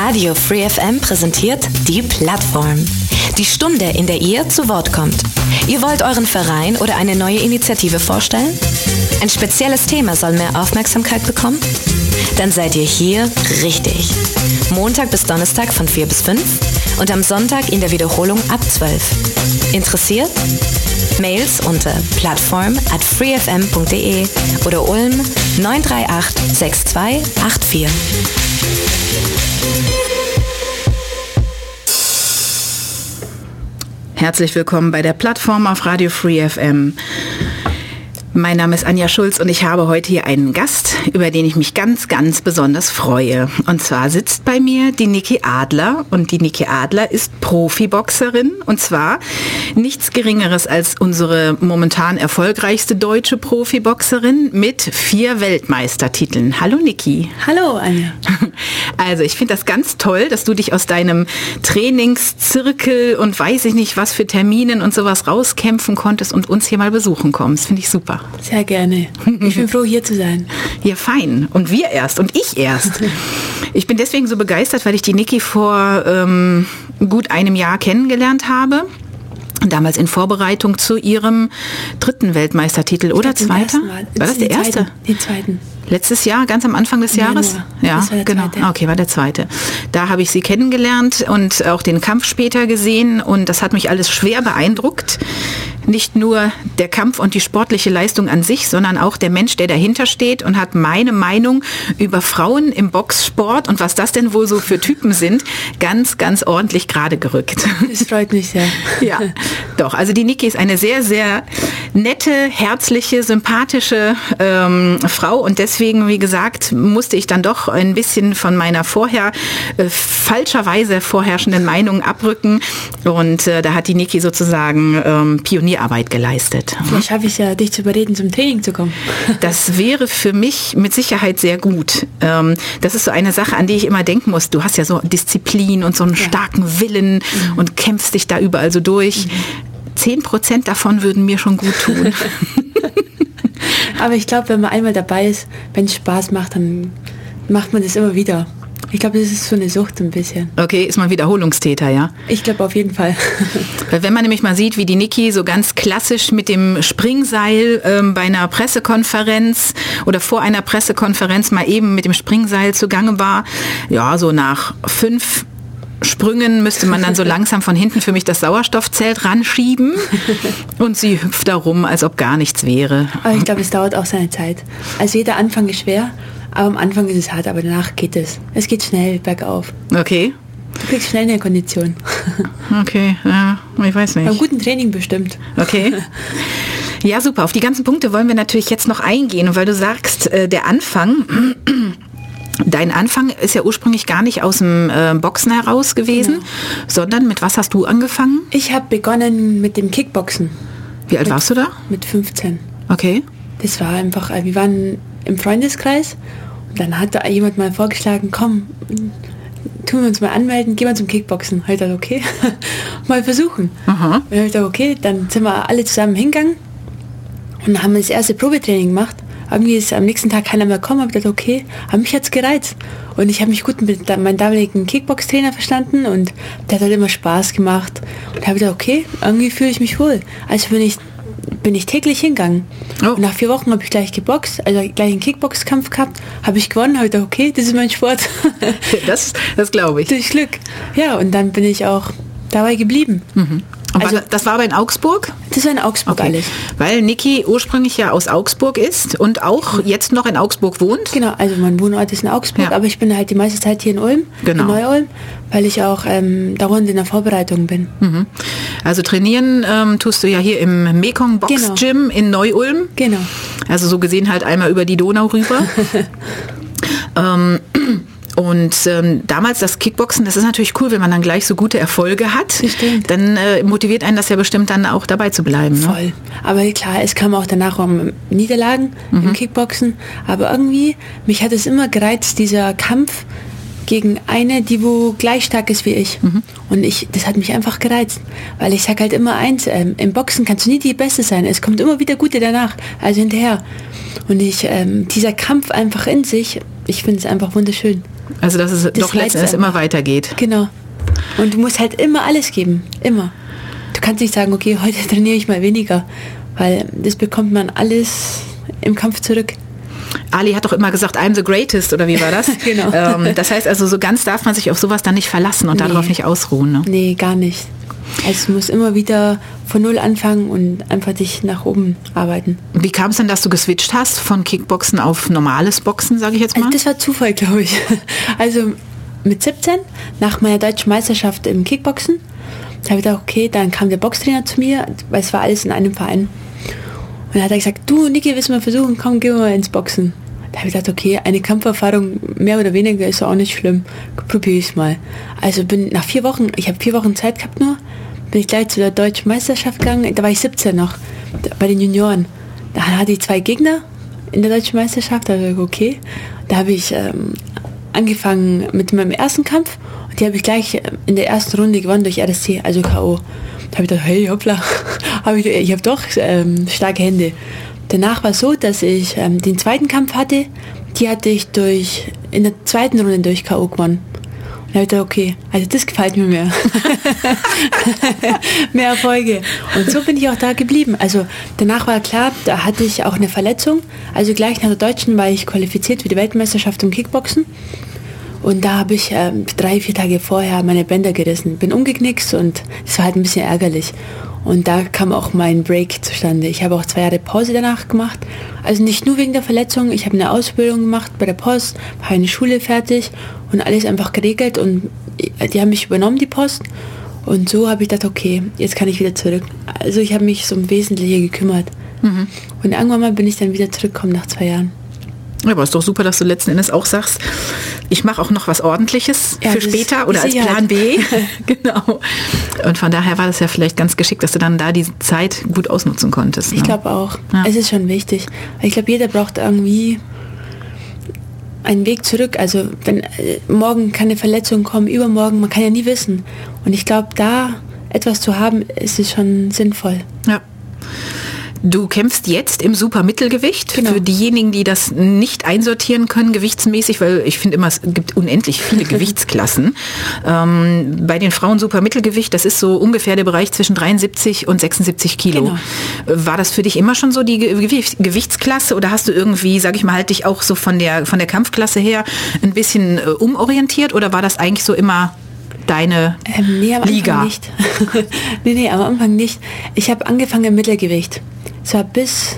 Radio Free FM präsentiert die Plattform. Die Stunde, in der ihr zu Wort kommt. Ihr wollt euren Verein oder eine neue Initiative vorstellen? Ein spezielles Thema soll mehr Aufmerksamkeit bekommen? Dann seid ihr hier richtig. Montag bis Donnerstag von 4 bis 5 und am Sonntag in der Wiederholung ab 12. Interessiert? Mails unter plattform@freefm.de oder Ulm 938 6284. Herzlich willkommen bei der Plattform auf Radio Free FM. Mein Name ist Anja Schulz und ich habe heute hier einen Gast, über den ich mich ganz, ganz besonders freue. Und zwar sitzt bei mir die Niki Adler und die Niki Adler ist Profiboxerin und zwar nichts Geringeres als unsere momentan erfolgreichste deutsche Profiboxerin mit 4 Weltmeistertiteln. Hallo Niki. Hallo Anja. Also ich finde das ganz toll, dass du dich aus deinem Trainingszirkel und weiß ich nicht was für Terminen und sowas rauskämpfen konntest und uns hier mal besuchen kommst. Finde ich super. Sehr gerne. Ich bin froh, hier zu sein. Ja, fein. Und wir erst und ich erst. Ich bin deswegen so begeistert, weil ich die Niki vor gut einem Jahr kennengelernt habe. Damals in Vorbereitung zu ihrem 3. Weltmeistertitel oder 2. War das der erste? Den 2. Letztes Jahr, ganz am Anfang des Jahres? Ja, das war der genau. Zweite. Okay, war der 2. Da habe ich sie kennengelernt und auch den Kampf später gesehen und das hat mich alles schwer beeindruckt. Nicht nur der Kampf und die sportliche Leistung an sich, sondern auch der Mensch, der dahinter steht und hat meine Meinung über Frauen im Boxsport und was das denn wohl so für Typen sind, ganz, ganz ordentlich gerade gerückt. Das freut mich sehr. Ja, doch. Also die Niki ist eine sehr, sehr nette, herzliche, sympathische Frau und deswegen, wie gesagt, musste ich dann doch ein bisschen von meiner vorher falscherweise vorherrschenden Meinung abrücken und da hat die Niki sozusagen Pionierarbeit geleistet. Vielleicht schaffe ich es ja, dich zu überreden, zum Training zu kommen. Das wäre für mich mit Sicherheit sehr gut. Das ist so eine Sache, an die ich immer denken muss. Du hast ja so Disziplin und so einen starken Willen und kämpfst dich da überall so durch. 10% davon würden mir schon gut tun. Aber ich glaube, wenn man einmal dabei ist, wenn es Spaß macht, dann macht man das immer wieder. Ich glaube, das ist so eine Sucht ein bisschen. Okay, ist man Wiederholungstäter, ja? Ich glaube auf jeden Fall. Weil wenn man nämlich mal sieht, wie die Niki so ganz klassisch mit dem Springseil bei einer Pressekonferenz oder vor einer Pressekonferenz mal eben mit dem Springseil zugange war, ja, so nach 5 Sprüngen müsste man dann so langsam von hinten für mich das Sauerstoffzelt ranschieben und sie hüpft da rum, als ob gar nichts wäre. Aber ich glaube, es dauert auch seine Zeit. Also jeder Anfang ist schwer, aber am Anfang ist es hart, aber danach geht es. Es geht schnell bergauf. Okay. Du kriegst schnell eine Kondition. Okay, ja, ich weiß nicht. Beim guten Training bestimmt. Okay. Ja, super. Auf die ganzen Punkte wollen wir natürlich jetzt noch eingehen. Und weil du sagst, der Anfang... Dein Anfang ist ja ursprünglich gar nicht aus dem Boxen heraus gewesen, sondern mit was hast du angefangen? Ich habe begonnen mit dem Kickboxen. Wie alt warst du da? Mit 15. Okay. Das war einfach, wir waren im Freundeskreis und dann hat da jemand mal vorgeschlagen, komm, tun wir uns mal anmelden, gehen wir zum Kickboxen. Halt dann okay, mal versuchen. Aha. Und dann habe ich gedacht, okay, dann sind wir alle zusammen hingegangen und haben das erste Probetraining gemacht. Irgendwie ist am nächsten Tag keiner mehr gekommen, habe gedacht, okay, aber mich hat's gereizt. Und ich habe mich gut mit meinem damaligen Kickbox-Trainer verstanden und der hat halt immer Spaß gemacht. Und habe gedacht, okay, irgendwie fühle ich mich wohl. Also bin ich täglich hingegangen. Oh. Und nach 4 Wochen habe ich gleich geboxt, also gleich einen Kickbox-Kampf gehabt, habe ich gewonnen, habe gedacht, okay, das ist mein Sport. Das glaube ich. Durch Glück. Ja, und dann bin ich auch dabei geblieben. Mhm. Und also, das war aber in Augsburg? Das war in Augsburg, okay. Alles. Weil Niki ursprünglich ja aus Augsburg ist und auch jetzt noch in Augsburg wohnt? Genau, also mein Wohnort ist in Augsburg, aber ich bin halt die meiste Zeit hier in Ulm, in Neu-Ulm, weil ich auch dauernd in der Vorbereitung bin. Mhm. Also trainieren tust du ja hier im Mekong Box Gym in Neu-Ulm. Genau. Also so gesehen halt einmal über die Donau rüber. Und damals das Kickboxen, das ist natürlich cool, wenn man dann gleich so gute Erfolge hat. Dann motiviert einen das ja bestimmt dann auch dabei zu bleiben. Ne? Voll. Aber klar, es kam auch danach um Niederlagen im Kickboxen. Aber irgendwie, mich hat es immer gereizt, dieser Kampf gegen eine, die wo gleich stark ist wie ich. Und das hat mich einfach gereizt. Weil ich sage halt immer eins, im Boxen kannst du nie die Beste sein. Es kommt immer wieder Gute danach, also hinterher. Und dieser Kampf einfach in sich, ich finde es einfach wunderschön. Also dass es doch letzten Endes immer weitergeht. Genau. Und du musst halt immer alles geben. Immer. Du kannst nicht sagen, okay, heute trainiere ich mal weniger. Weil das bekommt man alles im Kampf zurück. Ali hat doch immer gesagt, I'm the greatest, oder wie war das? Genau. Das heißt also, so ganz darf man sich auf sowas dann nicht verlassen und darauf nicht ausruhen. Ne? Nee, gar nicht. Also du musst immer wieder von Null anfangen und einfach dich nach oben arbeiten. Wie kam es denn, dass du geswitcht hast von Kickboxen auf normales Boxen, sage ich jetzt mal? Also das war Zufall, glaube ich. Also mit 17, nach meiner deutschen Meisterschaft im Kickboxen, da habe ich gedacht, okay, dann kam der Boxtrainer zu mir, weil es war alles in einem Verein. Und dann hat er gesagt, du Niki, willst du mal versuchen, komm, gehen wir mal ins Boxen. Da habe ich gedacht, okay, eine Kampferfahrung mehr oder weniger ist auch nicht schlimm. Probiere ich es mal. Also bin nach 4 Wochen, ich habe 4 Wochen Zeit gehabt nur, bin ich gleich zu der deutschen Meisterschaft gegangen. Da war ich 17 noch, bei den Junioren. Da hatte ich 2 Gegner in der deutschen Meisterschaft. Da habe ich gesagt, okay. Da habe ich angefangen mit meinem ersten Kampf. Und die habe ich gleich in der ersten Runde gewonnen durch RSC, also K.O. Da habe ich gedacht, hey, hoppla, ich habe doch starke Hände. Danach war es so, dass ich den zweiten Kampf hatte, die hatte ich in der zweiten Runde durch K.O. gewonnen. Und da habe ich gedacht, okay, also das gefällt mir mehr. Mehr Erfolge. Und so bin ich auch da geblieben. Also danach war klar, da hatte ich auch eine Verletzung. Also gleich nach der Deutschen war ich qualifiziert für die Weltmeisterschaft im Kickboxen. Und da habe ich 3-4 Tage vorher meine Bänder gerissen, bin umgeknickt und das war halt ein bisschen ärgerlich. Und da kam auch mein Break zustande. Ich habe auch 2 Jahre Pause danach gemacht. Also nicht nur wegen der Verletzung, ich habe eine Ausbildung gemacht bei der Post, habe eine Schule fertig und alles einfach geregelt und die haben mich übernommen, die Post. Und so habe ich gedacht, okay, jetzt kann ich wieder zurück. Also ich habe mich so im Wesentlichen gekümmert. Mhm. Und irgendwann mal bin ich dann wieder zurückgekommen nach 2 Jahren. Ja, aber ist doch super, dass du letzten Endes auch sagst, ich mache auch noch was Ordentliches für später oder als Plan B. Genau. Und von daher war das ja vielleicht ganz geschickt, dass du dann da die Zeit gut ausnutzen konntest. Ne? Ich glaube auch. Ja. Es ist schon wichtig. Ich glaube, jeder braucht irgendwie einen Weg zurück. Also wenn morgen keine Verletzung kommen, übermorgen, man kann ja nie wissen. Und ich glaube, da etwas zu haben, ist es schon sinnvoll. Ja. Du kämpfst jetzt im Supermittelgewicht. Genau. Für diejenigen, die das nicht einsortieren können, gewichtsmäßig, weil ich finde immer, es gibt unendlich viele Gewichtsklassen. Bei den Frauen Supermittelgewicht, das ist so ungefähr der Bereich zwischen 73 und 76 Kilo. Genau. War das für dich immer schon so die Gewichtsklasse oder hast du irgendwie, sag ich mal, halt dich auch so von der Kampfklasse her ein bisschen umorientiert oder war das eigentlich so immer deine Liga? Anfang nicht. nee, am Anfang nicht. Ich habe angefangen im Mittelgewicht. Es war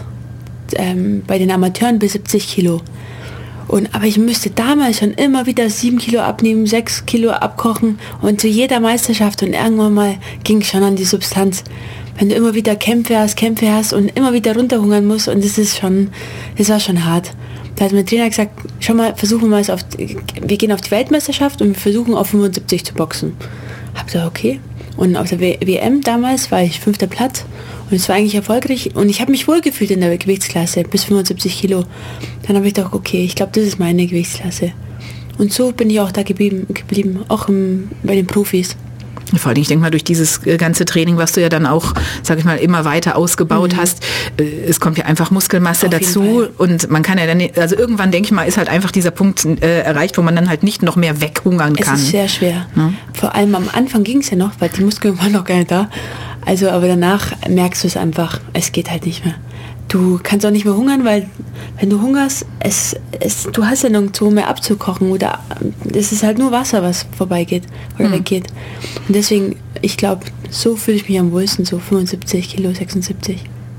bei den Amateuren bis 70 Kilo. Aber ich müsste damals schon immer wieder 7 Kilo abnehmen, 6 Kilo abkochen und zu jeder Meisterschaft und irgendwann mal ging es schon an die Substanz. Wenn du immer wieder Kämpfe hast und immer wieder runterhungern musst und das war schon hart. Da hat mein Trainer gesagt, schau mal, versuchen wir mal wir gehen auf die Weltmeisterschaft und wir versuchen auf 75 zu boxen. Hab gesagt, okay. Und auf der WM damals war ich 5. Platz und es war eigentlich erfolgreich und ich habe mich wohlgefühlt in der Gewichtsklasse bis 75 Kilo. Dann habe ich gedacht, okay, ich glaube, das ist meine Gewichtsklasse. Und so bin ich auch da geblieben auch bei den Profis. Vor allem, ich denke mal, durch dieses ganze Training, was du ja dann auch, sag ich mal, immer weiter ausgebaut hast, es kommt ja einfach Muskelmasse dazu und man kann ja dann, also irgendwann, denke ich mal, ist halt einfach dieser Punkt erreicht, wo man dann halt nicht noch mehr weghungern kann. Es ist sehr schwer. Ja? Vor allem am Anfang ging es ja noch, weil die Muskeln waren noch gar nicht da. Also, aber danach merkst du es einfach, es geht halt nicht mehr. Du kannst auch nicht mehr hungern, weil wenn du hungerst, du hast ja nirgendwo mehr abzukochen oder es ist halt nur Wasser, was vorbeigeht oder weggeht. Und deswegen, ich glaube, so fühle ich mich am wohlsten, so 75 Kilo, 76.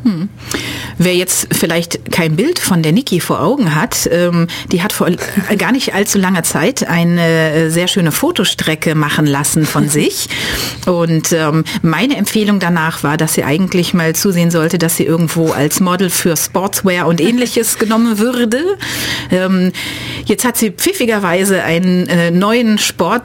Wer jetzt vielleicht kein Bild von der Niki vor Augen hat, die hat vor gar nicht allzu langer Zeit eine sehr schöne Fotostrecke machen lassen von sich. Und meine Empfehlung danach war, dass sie eigentlich mal zusehen sollte, dass sie irgendwo als Model für Sportswear und Ähnliches genommen würde. Jetzt hat sie pfiffigerweise einen neuen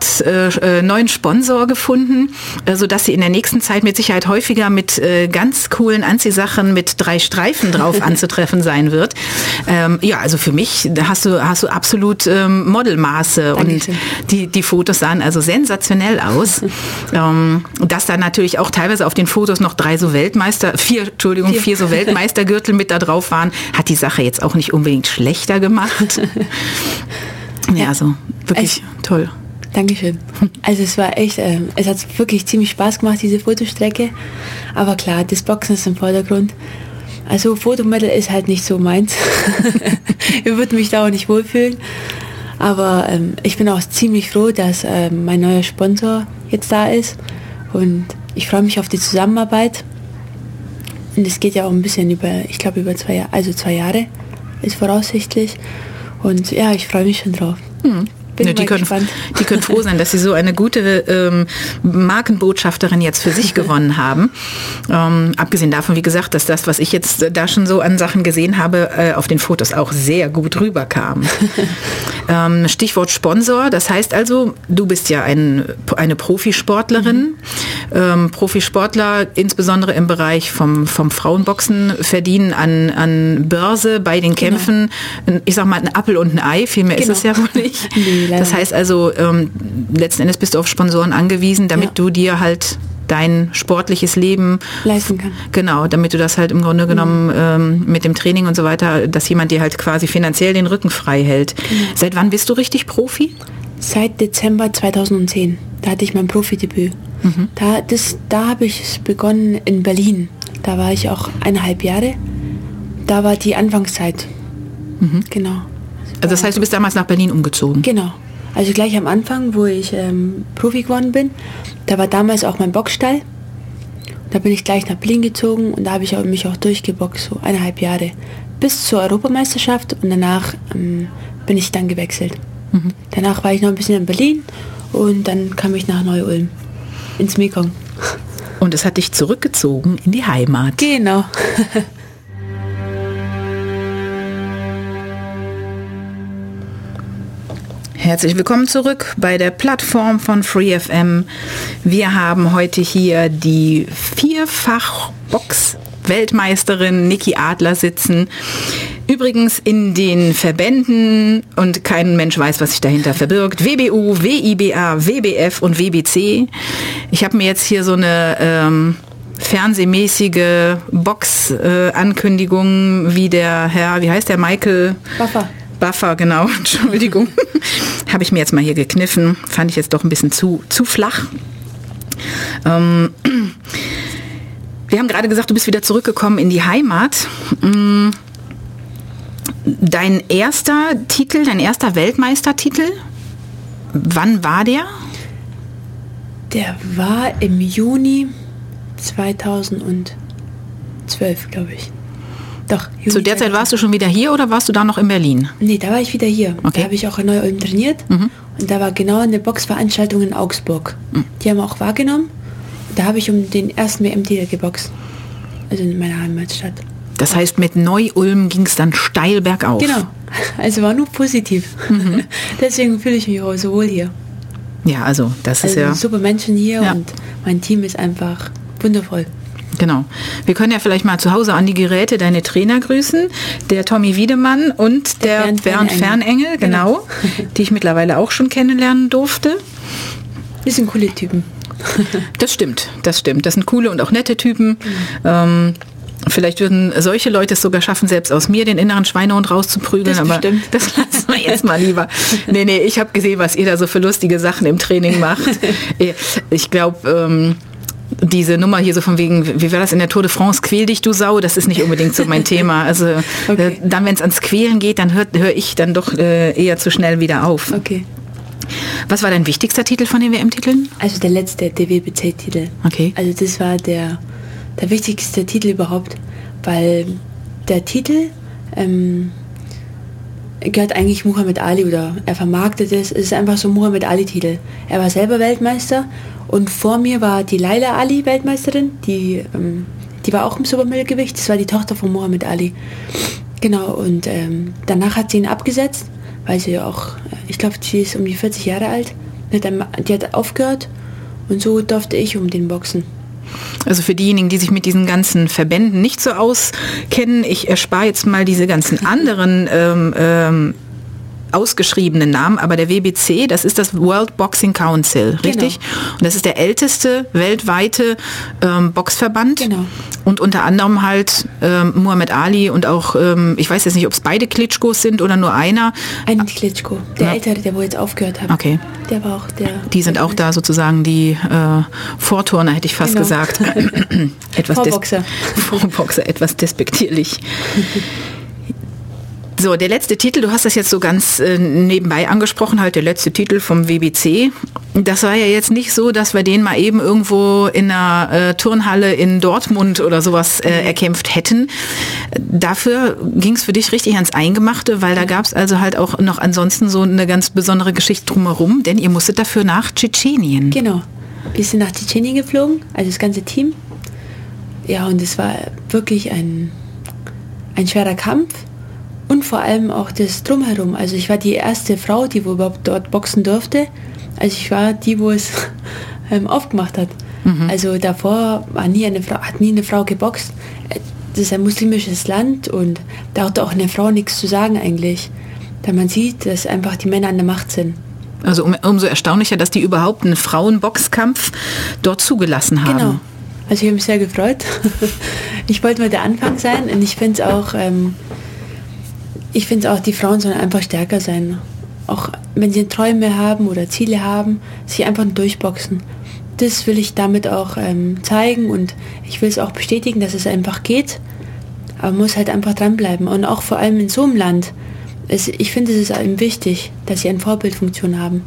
Sponsor gefunden, sodass sie in der nächsten Zeit mit Sicherheit häufiger mit ganz coolen Anziehsachen mit 3 Streifen drauf anzutreffen sein wird. Ja, also für mich hast du absolut Modelmaße. Dankeschön. Und die Fotos sahen also sensationell aus. Dass da natürlich auch teilweise auf den Fotos noch 4 so Weltmeistergürtel mit da drauf waren, hat die Sache jetzt auch nicht unbedingt schlechter gemacht. Ja, also wirklich toll. Dankeschön. Also es war echt, es hat wirklich ziemlich Spaß gemacht, diese Fotostrecke. Aber klar, das Boxen ist im Vordergrund. Also Fotomodel ist halt nicht so meins. Ich würde mich da auch nicht wohlfühlen. Aber ich bin auch ziemlich froh, dass mein neuer Sponsor jetzt da ist. Und ich freue mich auf die Zusammenarbeit. Und es geht ja auch ein bisschen über 2 Jahre, also 2 Jahre ist voraussichtlich. Und ja, ich freue mich schon drauf. Die können froh sein, dass sie so eine gute Markenbotschafterin jetzt für sich gewonnen haben. Abgesehen davon, wie gesagt, dass das, was ich jetzt da schon so an Sachen gesehen habe, auf den Fotos auch sehr gut rüberkam. Stichwort Sponsor, das heißt also, du bist ja eine Profisportlerin. Profisportler, insbesondere im Bereich vom Frauenboxen, verdienen an Börse bei den Kämpfen, ich sag mal, ein Appel und ein Ei, viel mehr ist es ja wohl nicht. Das heißt also, letzten Endes bist du auf Sponsoren angewiesen, damit du dir halt dein sportliches Leben leisten kannst. Genau, damit du das halt im Grunde genommen mit dem Training und so weiter, dass jemand dir halt quasi finanziell den Rücken frei hält. Seit wann bist du richtig Profi? Seit Dezember 2010. Da hatte ich mein Profidebüt. Da habe ich es begonnen in Berlin. Da war ich auch 1,5 Jahre. Da war die Anfangszeit. Genau. Also das heißt, du bist damals nach Berlin umgezogen? Genau. Also gleich am Anfang, wo ich Profi geworden bin, da war damals auch mein Boxstall. Da bin ich gleich nach Berlin gezogen und da habe ich mich auch durchgeboxt, so 1,5 Jahre. Bis zur Europameisterschaft und danach bin ich dann gewechselt. Danach war ich noch ein bisschen in Berlin und dann kam ich nach Neu-Ulm, ins Mekong. Und es hat dich zurückgezogen in die Heimat. Genau. Herzlich willkommen zurück bei der Plattform von FreeFM. Wir haben heute hier die 4-fach-Box-Weltmeisterin Niki Adler sitzen. Übrigens in den Verbänden, und kein Mensch weiß, was sich dahinter verbirgt, WBU, WIBA, WBF und WBC. Ich habe mir jetzt hier so eine fernsehmäßige Box-Ankündigung, wie der Herr, wie heißt der, Michael? Buffer, genau, Entschuldigung. Habe ich mir jetzt mal hier gekniffen. Fand ich jetzt doch ein bisschen zu flach. Wir haben gerade gesagt, du bist wieder zurückgekommen in die Heimat. Dein erster Weltmeistertitel, wann war der? Der war im Juni 2012, glaube ich. Doch. Juni. Zu der Zeit warst du schon wieder hier oder warst du da noch in Berlin? Nee, da war ich wieder hier. Okay. Da habe ich auch in Neu-Ulm trainiert. Und da war genau eine Boxveranstaltung in Augsburg. Die haben wir auch wahrgenommen. Da habe ich um den ersten WM-Titel geboxt. Also in meiner Heimatstadt. Das heißt, mit Neu-Ulm ging es dann steil bergauf. Genau. Also war nur positiv. Deswegen fühle ich mich auch so wohl hier. Ja, also das ist ja... super Menschen hier und mein Team ist einfach wundervoll. Genau. Wir können ja vielleicht mal zu Hause an die Geräte deine Trainer grüßen. Der Tommy Wiedemann und der Bernd Fernengel, genau. Die ich mittlerweile auch schon kennenlernen durfte. Das sind coole Typen. Das stimmt. Das sind coole und auch nette Typen. Vielleicht würden solche Leute es sogar schaffen, selbst aus mir den inneren Schweinehund rauszuprügeln. Das aber bestimmt. Das lassen wir jetzt mal lieber. Nee, ich habe gesehen, was ihr da so für lustige Sachen im Training macht. Ich glaube... diese Nummer hier so von wegen, wie war das in der Tour de France, quäl dich du Sau, das ist nicht unbedingt so mein Thema. Also dann, wenn es ans Quälen geht, dann höre ich dann doch eher zu schnell wieder auf. Okay. Was war dein wichtigster Titel von den WM-Titeln? Also der letzte, der WBC-Titel. Okay. Also das war der wichtigste Titel überhaupt, weil der Titel gehört eigentlich Muhammad Ali oder er vermarktet es. Es ist einfach so ein Muhammad Ali-Titel. Er war selber Weltmeister und vor mir war die Laila Ali Weltmeisterin, die war auch im Supermittelgewicht. Das war die Tochter von Muhammad Ali. Genau, und danach hat sie ihn abgesetzt, weil sie auch, ich glaube, sie ist um die 40 Jahre alt. Die hat aufgehört und so durfte ich um den boxen. Also für diejenigen, die sich mit diesen ganzen Verbänden nicht so auskennen, ich erspare jetzt mal diese ganzen anderen ausgeschriebenen Namen, aber der WBC, das ist das World Boxing Council, richtig? Genau. Und das ist der älteste weltweite Boxverband. Genau. Und unter anderem halt Muhammad Ali und auch, ich weiß jetzt nicht, ob es beide Klitschkos sind oder nur einer. Ein Klitschko, der Ältere, der wo jetzt aufgehört hat. Okay. Der war auch der... Die sind auch da sozusagen die Vorturner, hätte ich fast gesagt. Vorboxer. Vorboxer, etwas despektierlich. So, der letzte Titel, du hast das jetzt so ganz nebenbei angesprochen, halt der letzte Titel vom WBC. Das war ja jetzt nicht so, dass wir den mal eben irgendwo in einer Turnhalle in Dortmund oder sowas erkämpft hätten. Dafür ging es für dich richtig ans Eingemachte, weil da gab es also halt auch noch ansonsten so eine ganz besondere Geschichte drumherum, denn ihr musstet dafür nach Tschetschenien. Genau, wir sind nach Tschetschenien geflogen, also das ganze Team. Ja, und es war wirklich ein schwerer Kampf. Und vor allem auch das Drumherum. Also ich war die erste Frau, die wo überhaupt dort boxen durfte. Also ich war die, wo es aufgemacht hat. Mhm. Also davor hat nie eine Frau geboxt. Das ist ein muslimisches Land und da hat auch eine Frau nichts zu sagen eigentlich. Da man sieht, dass einfach die Männer an der Macht sind. Also umso erstaunlicher, dass die überhaupt einen Frauenboxkampf dort zugelassen haben. Genau. Also ich habe mich sehr gefreut. Ich wollte mal der Anfang sein und ich finde es auch, die Frauen sollen einfach stärker sein. Auch wenn sie Träume haben oder Ziele haben, sich einfach durchboxen. Das will ich damit auch zeigen und ich will es auch bestätigen, dass es einfach geht. Aber man muss halt einfach dranbleiben. Und auch vor allem in so einem Land. Ich finde, es ist eben wichtig, dass sie eine Vorbildfunktion haben.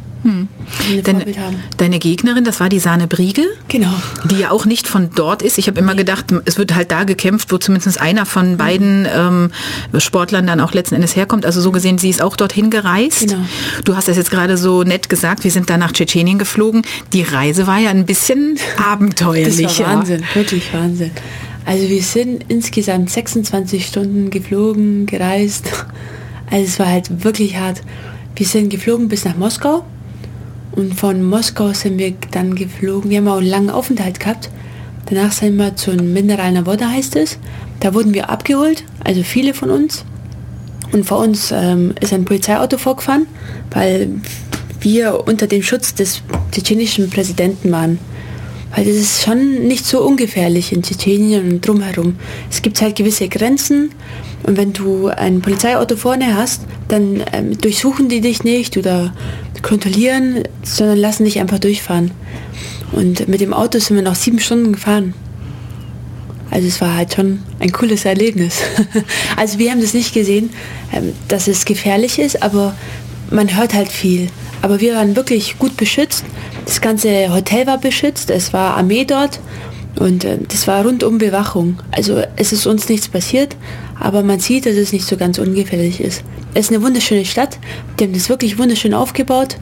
Deine Gegnerin, das war die Sane Briegel, genau, die ja auch nicht von dort ist. Ich habe immer gedacht, es wird halt da gekämpft, wo zumindest einer von beiden Sportlern dann auch letzten Endes herkommt. Also so gesehen, sie ist auch dorthin gereist. Genau. Du hast das jetzt gerade so nett gesagt, wir sind da nach Tschetschenien geflogen. Die Reise war ja ein bisschen abenteuerlich. Das war Wahnsinn, wirklich Wahnsinn. Also wir sind insgesamt 26 Stunden geflogen, gereist. Also es war halt wirklich hart. Wir sind geflogen bis nach Moskau. Und von Moskau sind wir dann geflogen. Wir haben auch einen langen Aufenthalt gehabt. Danach sind wir zu Mineralna Voda, heißt es. Da wurden wir abgeholt, also viele von uns. Und vor uns ist ein Polizeiauto vorgefahren, weil wir unter dem Schutz des tschetschenischen Präsidenten waren. Weil das ist schon nicht so ungefährlich in Tschetschenien und drumherum. Es gibt halt gewisse Grenzen. Und wenn du ein Polizeiauto vorne hast, dann durchsuchen die dich nicht oder kontrollieren, sondern lassen dich einfach durchfahren. Und mit dem Auto sind wir noch 7 Stunden gefahren. Also es war halt schon ein cooles Erlebnis. Also wir haben das nicht gesehen, dass es gefährlich ist, aber man hört halt viel. Aber wir waren wirklich gut beschützt. Das ganze Hotel war beschützt, es war Armee dort und das war rundum Bewachung. Also es ist uns nichts passiert, aber man sieht, dass es nicht so ganz ungefährlich ist. Es ist eine wunderschöne Stadt, die haben das wirklich wunderschön aufgebaut.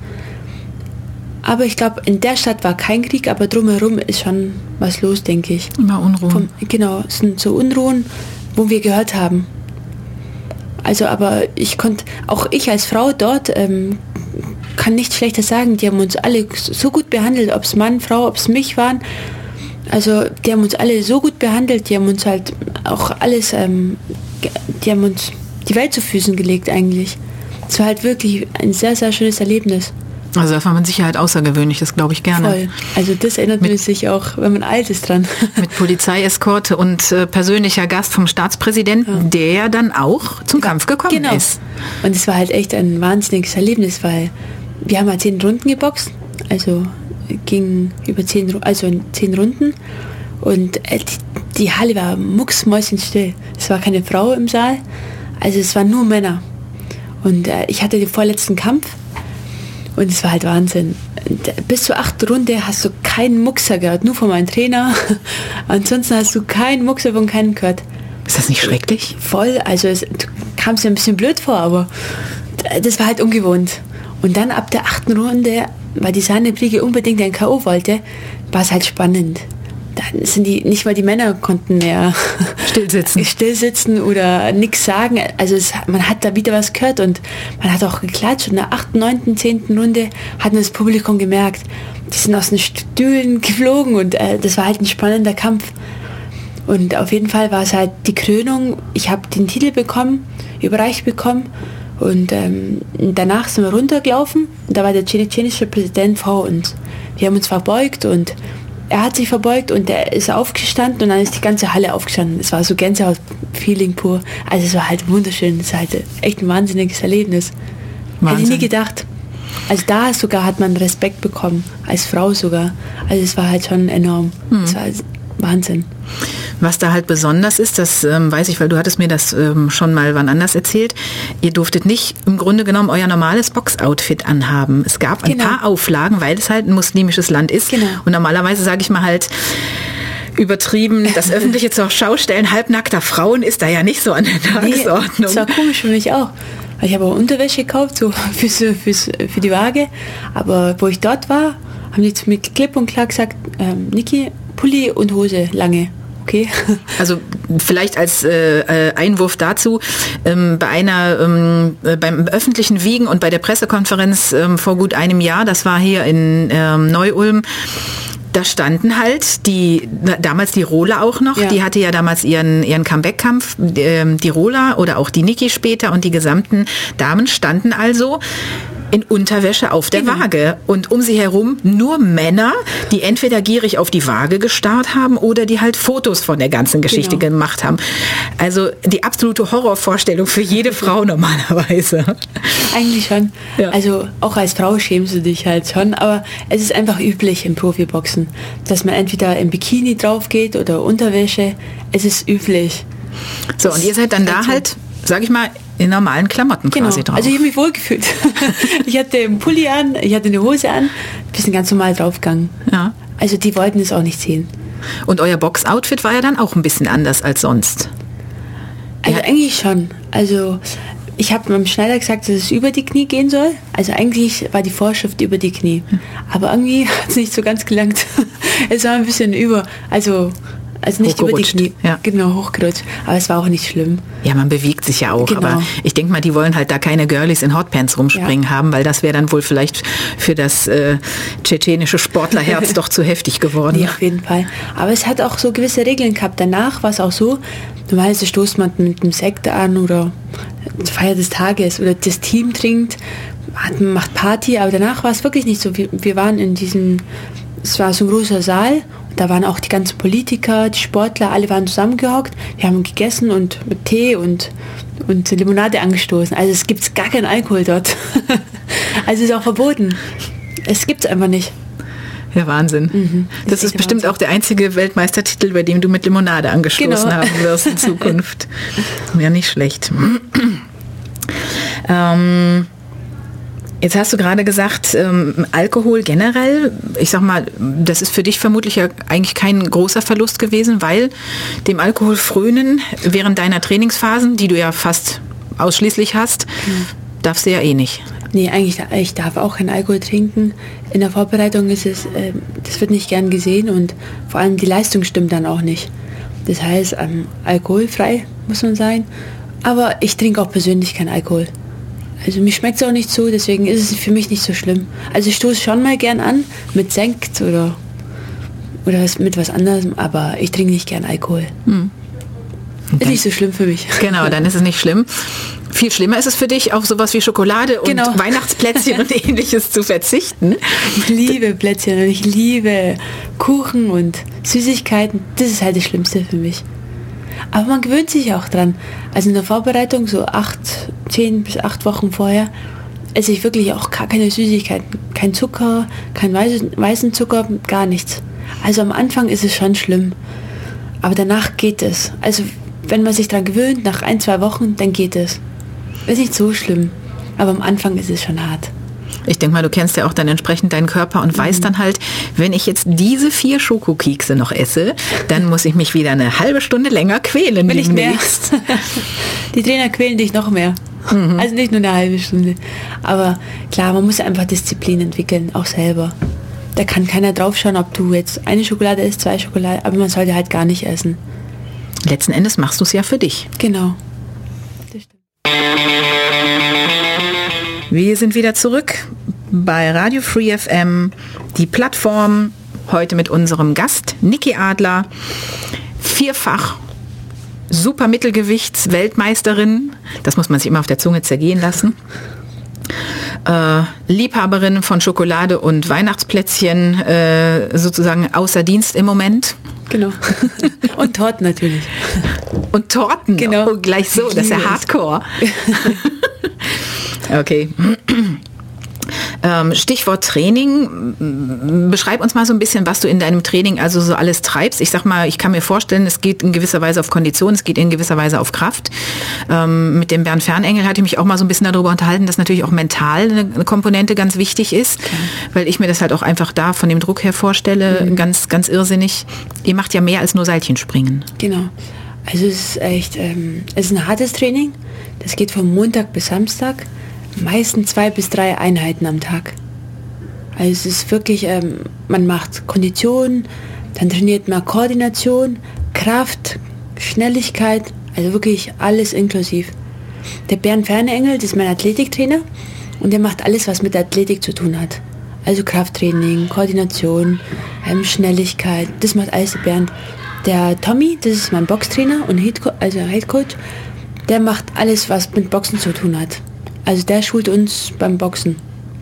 Aber ich glaube, in der Stadt war kein Krieg, aber drumherum ist schon was los, denke ich. Immer Unruhen. Genau, es sind so Unruhen, wo wir gehört haben. Also, aber auch ich als Frau dort, kann nichts Schlechtes sagen. Die haben uns alle so gut behandelt, ob es Mann, Frau, ob es mich waren. Also, die haben uns alle so gut behandelt, die haben uns halt auch alles, die haben uns die Welt zu Füßen gelegt eigentlich. Es war halt wirklich ein sehr, sehr schönes Erlebnis. Also das war mit Sicherheit außergewöhnlich, das glaube ich gerne. Voll. Also das erinnert man sich auch, wenn man alt ist, dran. Mit Polizeieskorte und persönlicher Gast vom Staatspräsidenten, der ja dann auch zum Kampf gekommen ist. Und es war halt echt ein wahnsinniges Erlebnis, weil wir haben halt 10 Runden geboxt, also ging über 10 Runden und die Halle war mucksmäuschenstill. Es war keine Frau im Saal, also es waren nur Männer. Und ich hatte den vorletzten Kampf. Und es war halt Wahnsinn. Bis zur 8. Runde hast du keinen Muckser gehört, nur von meinem Trainer. Ansonsten hast du keinen Muckser von keinem gehört. Ist das nicht schrecklich? Voll, also es kam mir ein bisschen blöd vor, aber das war halt ungewohnt. Und dann ab der 8. Runde, weil die Sane Briegel unbedingt ein K.O. wollte, war es halt spannend. Dann sind nicht mal die Männer konnten mehr stillsitzen oder nichts sagen. Also man hat da wieder was gehört und man hat auch geklatscht. Und in der 8., 9., 10. Runde hat das Publikum gemerkt, die sind aus den Stühlen geflogen und das war halt ein spannender Kampf. Und auf jeden Fall war es halt die Krönung. Ich habe den Titel überreicht bekommen Und danach sind wir runtergelaufen und da war der tschetschenische Präsident vor uns. Wir haben uns verbeugt und er hat sich verbeugt und er ist aufgestanden und dann ist die ganze Halle aufgestanden. Es war so Gänsehaut-Feeling pur. Also es war halt wunderschön. Es war halt echt ein wahnsinniges Erlebnis. Hätte ich nie gedacht. Also da sogar hat man Respekt bekommen, als Frau sogar. Also es war halt schon enorm. Es war Wahnsinn. Was da halt besonders ist, das weiß ich, weil du hattest mir das schon mal wann anders erzählt. Ihr durftet nicht im Grunde genommen euer normales Boxoutfit anhaben. Es gab ein paar Auflagen, weil es halt ein muslimisches Land ist. Genau. Und normalerweise, sage ich mal halt, übertrieben, das öffentliche zur Schaustellen halbnackter Frauen ist da ja nicht so an der Tagesordnung. Das war komisch für mich auch. Ich habe auch Unterwäsche gekauft, so für die Waage. Aber wo ich dort war, haben die zu mir klipp und klar gesagt, Niki, Pulli und Hose, lange. Okay. Also vielleicht als Einwurf dazu, beim öffentlichen Wiegen und bei der Pressekonferenz vor gut einem Jahr, das war hier in Neu-Ulm, da standen halt damals die Rola auch noch, die hatte ja damals ihren Comeback-Kampf, die Rola oder auch die Niki später und die gesamten Damen standen also in Unterwäsche auf der Waage. Und um sie herum nur Männer, die entweder gierig auf die Waage gestarrt haben oder die halt Fotos von der ganzen Geschichte gemacht haben. Also die absolute Horrorvorstellung für jede Frau normalerweise. Eigentlich schon. Ja. Also auch als Frau schämst du dich halt schon, aber es ist einfach üblich im Profiboxen, dass man entweder im Bikini drauf geht oder Unterwäsche. Es ist üblich. So, und ihr seid dann da halt, sag ich mal, in normalen Klamotten quasi drauf. Also ich habe mich wohl gefühlt. Ich hatte einen Pulli an, ich hatte eine Hose an, wir sind ganz normal draufgegangen. Ja. Also die wollten es auch nicht sehen. Und euer Box-Outfit war ja dann auch ein bisschen anders als sonst. Also eigentlich schon. Also ich habe meinem Schneider gesagt, dass es über die Knie gehen soll. Also eigentlich war die Vorschrift über die Knie. Aber irgendwie hat es nicht so ganz gelangt. Es war ein bisschen also nicht über die Knie, genau, hochgerutscht. Aber es war auch nicht schlimm. Ja, man bewegt sich ja auch. Genau. Aber ich denke mal, die wollen halt da keine Girlies in Hotpants rumspringen haben, weil das wäre dann wohl vielleicht für das tschetschenische Sportlerherz doch zu heftig geworden. Nee, auf jeden Fall. Aber es hat auch so gewisse Regeln gehabt. Danach war es auch so, normalerweise stoßt man mit einem Sekt an oder zur Feier des Tages oder das Team trinkt, macht Party. Aber danach war es wirklich nicht so. Wir waren es war so ein großer Saal. Da waren auch die ganzen Politiker, die Sportler, alle waren zusammengehockt. Wir haben gegessen und mit Tee und Limonade angestoßen. Also es gibt gar keinen Alkohol dort. Also ist auch verboten. Es gibt es einfach nicht. Ja, Wahnsinn. Das ist bestimmt Wahnsinn. Auch der einzige Weltmeistertitel, bei dem du mit Limonade angestoßen haben wirst in Zukunft. Ja, nicht schlecht. Jetzt hast du gerade gesagt, Alkohol generell, ich sag mal, das ist für dich vermutlich ja eigentlich kein großer Verlust gewesen, weil dem Alkohol frönen während deiner Trainingsphasen, die du ja fast ausschließlich hast, darfst du ja eh nicht. Nee, eigentlich, ich darf auch keinen Alkohol trinken. In der Vorbereitung ist es, das wird nicht gern gesehen und vor allem die Leistung stimmt dann auch nicht. Das heißt, alkoholfrei muss man sein, aber ich trinke auch persönlich keinen Alkohol. Also mir schmeckt es auch nicht so, deswegen ist es für mich nicht so schlimm. Also ich stoße schon mal gern an mit Sekt oder mit was anderem, aber ich trinke nicht gern Alkohol. Ist nicht so schlimm für mich. Genau, dann ist es nicht schlimm. Viel schlimmer ist es für dich, auf sowas wie Schokolade und Weihnachtsplätzchen und Ähnliches zu verzichten. Ich liebe Plätzchen und ich liebe Kuchen und Süßigkeiten. Das ist halt das Schlimmste für mich. Aber man gewöhnt sich auch dran. Also in der Vorbereitung, so 10 bis 8 Wochen vorher, esse ich wirklich auch gar keine Süßigkeiten. Kein Zucker, kein weißen Zucker, gar nichts. Also am Anfang ist es schon schlimm. Aber danach geht es. Also wenn man sich dran gewöhnt, nach 1-2 Wochen, dann geht es. Ist nicht so schlimm. Aber am Anfang ist es schon hart. Ich denke mal, du kennst ja auch dann entsprechend deinen Körper und weißt dann halt, wenn ich jetzt diese 4 Schokokekse noch esse, dann muss ich mich wieder eine halbe Stunde länger quälen. Wenn nicht mehr. Die Trainer quälen dich noch mehr. Also nicht nur eine halbe Stunde. Aber klar, man muss ja einfach Disziplin entwickeln, auch selber. Da kann keiner drauf schauen, ob du jetzt eine Schokolade isst, 2 Schokolade, aber man sollte halt gar nicht essen. Letzten Endes machst du es ja für dich. Genau. Das stimmt. Wir sind wieder zurück bei Radio Free FM, die Plattform, heute mit unserem Gast Niki Adler, 4-fach Super Mittelgewichts-Weltmeisterin, das muss man sich immer auf der Zunge zergehen lassen. Liebhaberin von Schokolade und Weihnachtsplätzchen, sozusagen außer Dienst im Moment. Genau. Und Torten natürlich. Und Torten? Genau. Oh, gleich so, das ist ja Hardcore. Okay. Stichwort Training. Beschreib uns mal so ein bisschen, was du in deinem Training also so alles treibst. Ich sag mal, ich kann mir vorstellen, es geht in gewisser Weise auf Kondition, es geht in gewisser Weise auf Kraft. Mit dem Bernd Fernengel hatte ich mich auch mal so ein bisschen darüber unterhalten, dass natürlich auch mental eine Komponente ganz wichtig ist, weil ich mir das halt auch einfach da von dem Druck her vorstelle, ganz, ganz irrsinnig. Ihr macht ja mehr als nur Seilchenspringen. Genau. Also es ist echt, es ist ein hartes Training. Das geht von Montag bis Samstag. Meistens 2 bis 3 Einheiten am Tag. Also es ist wirklich, man macht Kondition, dann trainiert man Koordination, Kraft, Schnelligkeit, also wirklich alles inklusiv. Der Bernd Fernengel, das ist mein Athletiktrainer und der macht alles, was mit Athletik zu tun hat. Also Krafttraining, Koordination, Schnelligkeit, das macht alles der Bernd. Der Tommy, das ist mein Boxtrainer und Headcoach, der macht alles, was mit Boxen zu tun hat. Also der schult uns beim Boxen.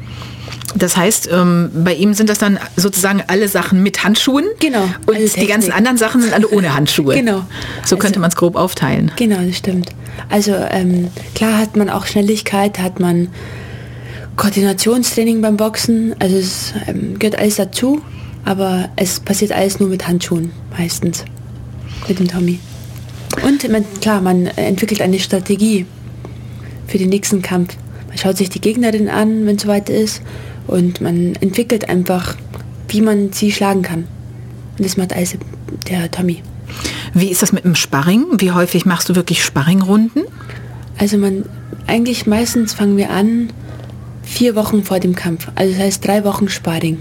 Das heißt, bei ihm sind das dann sozusagen alle Sachen mit Handschuhen? Genau. Und die ganzen anderen Sachen sind alle ohne Handschuhe? Genau. So könnte man es grob aufteilen. Genau, das stimmt. Also klar hat man auch Schnelligkeit, hat man Koordinationstraining beim Boxen. Also es gehört alles dazu, aber es passiert alles nur mit Handschuhen meistens. Mit dem Tommy. Und man entwickelt eine Strategie für den nächsten Kampf. Man schaut sich die Gegnerin an, wenn es soweit ist, und man entwickelt einfach, wie man sie schlagen kann. Und das macht alles der Tommy. Wie ist das mit dem Sparring? Wie häufig machst du wirklich Sparringrunden? Also eigentlich meistens fangen wir an 4 Wochen vor dem Kampf. Also das heißt 3 Wochen Sparring.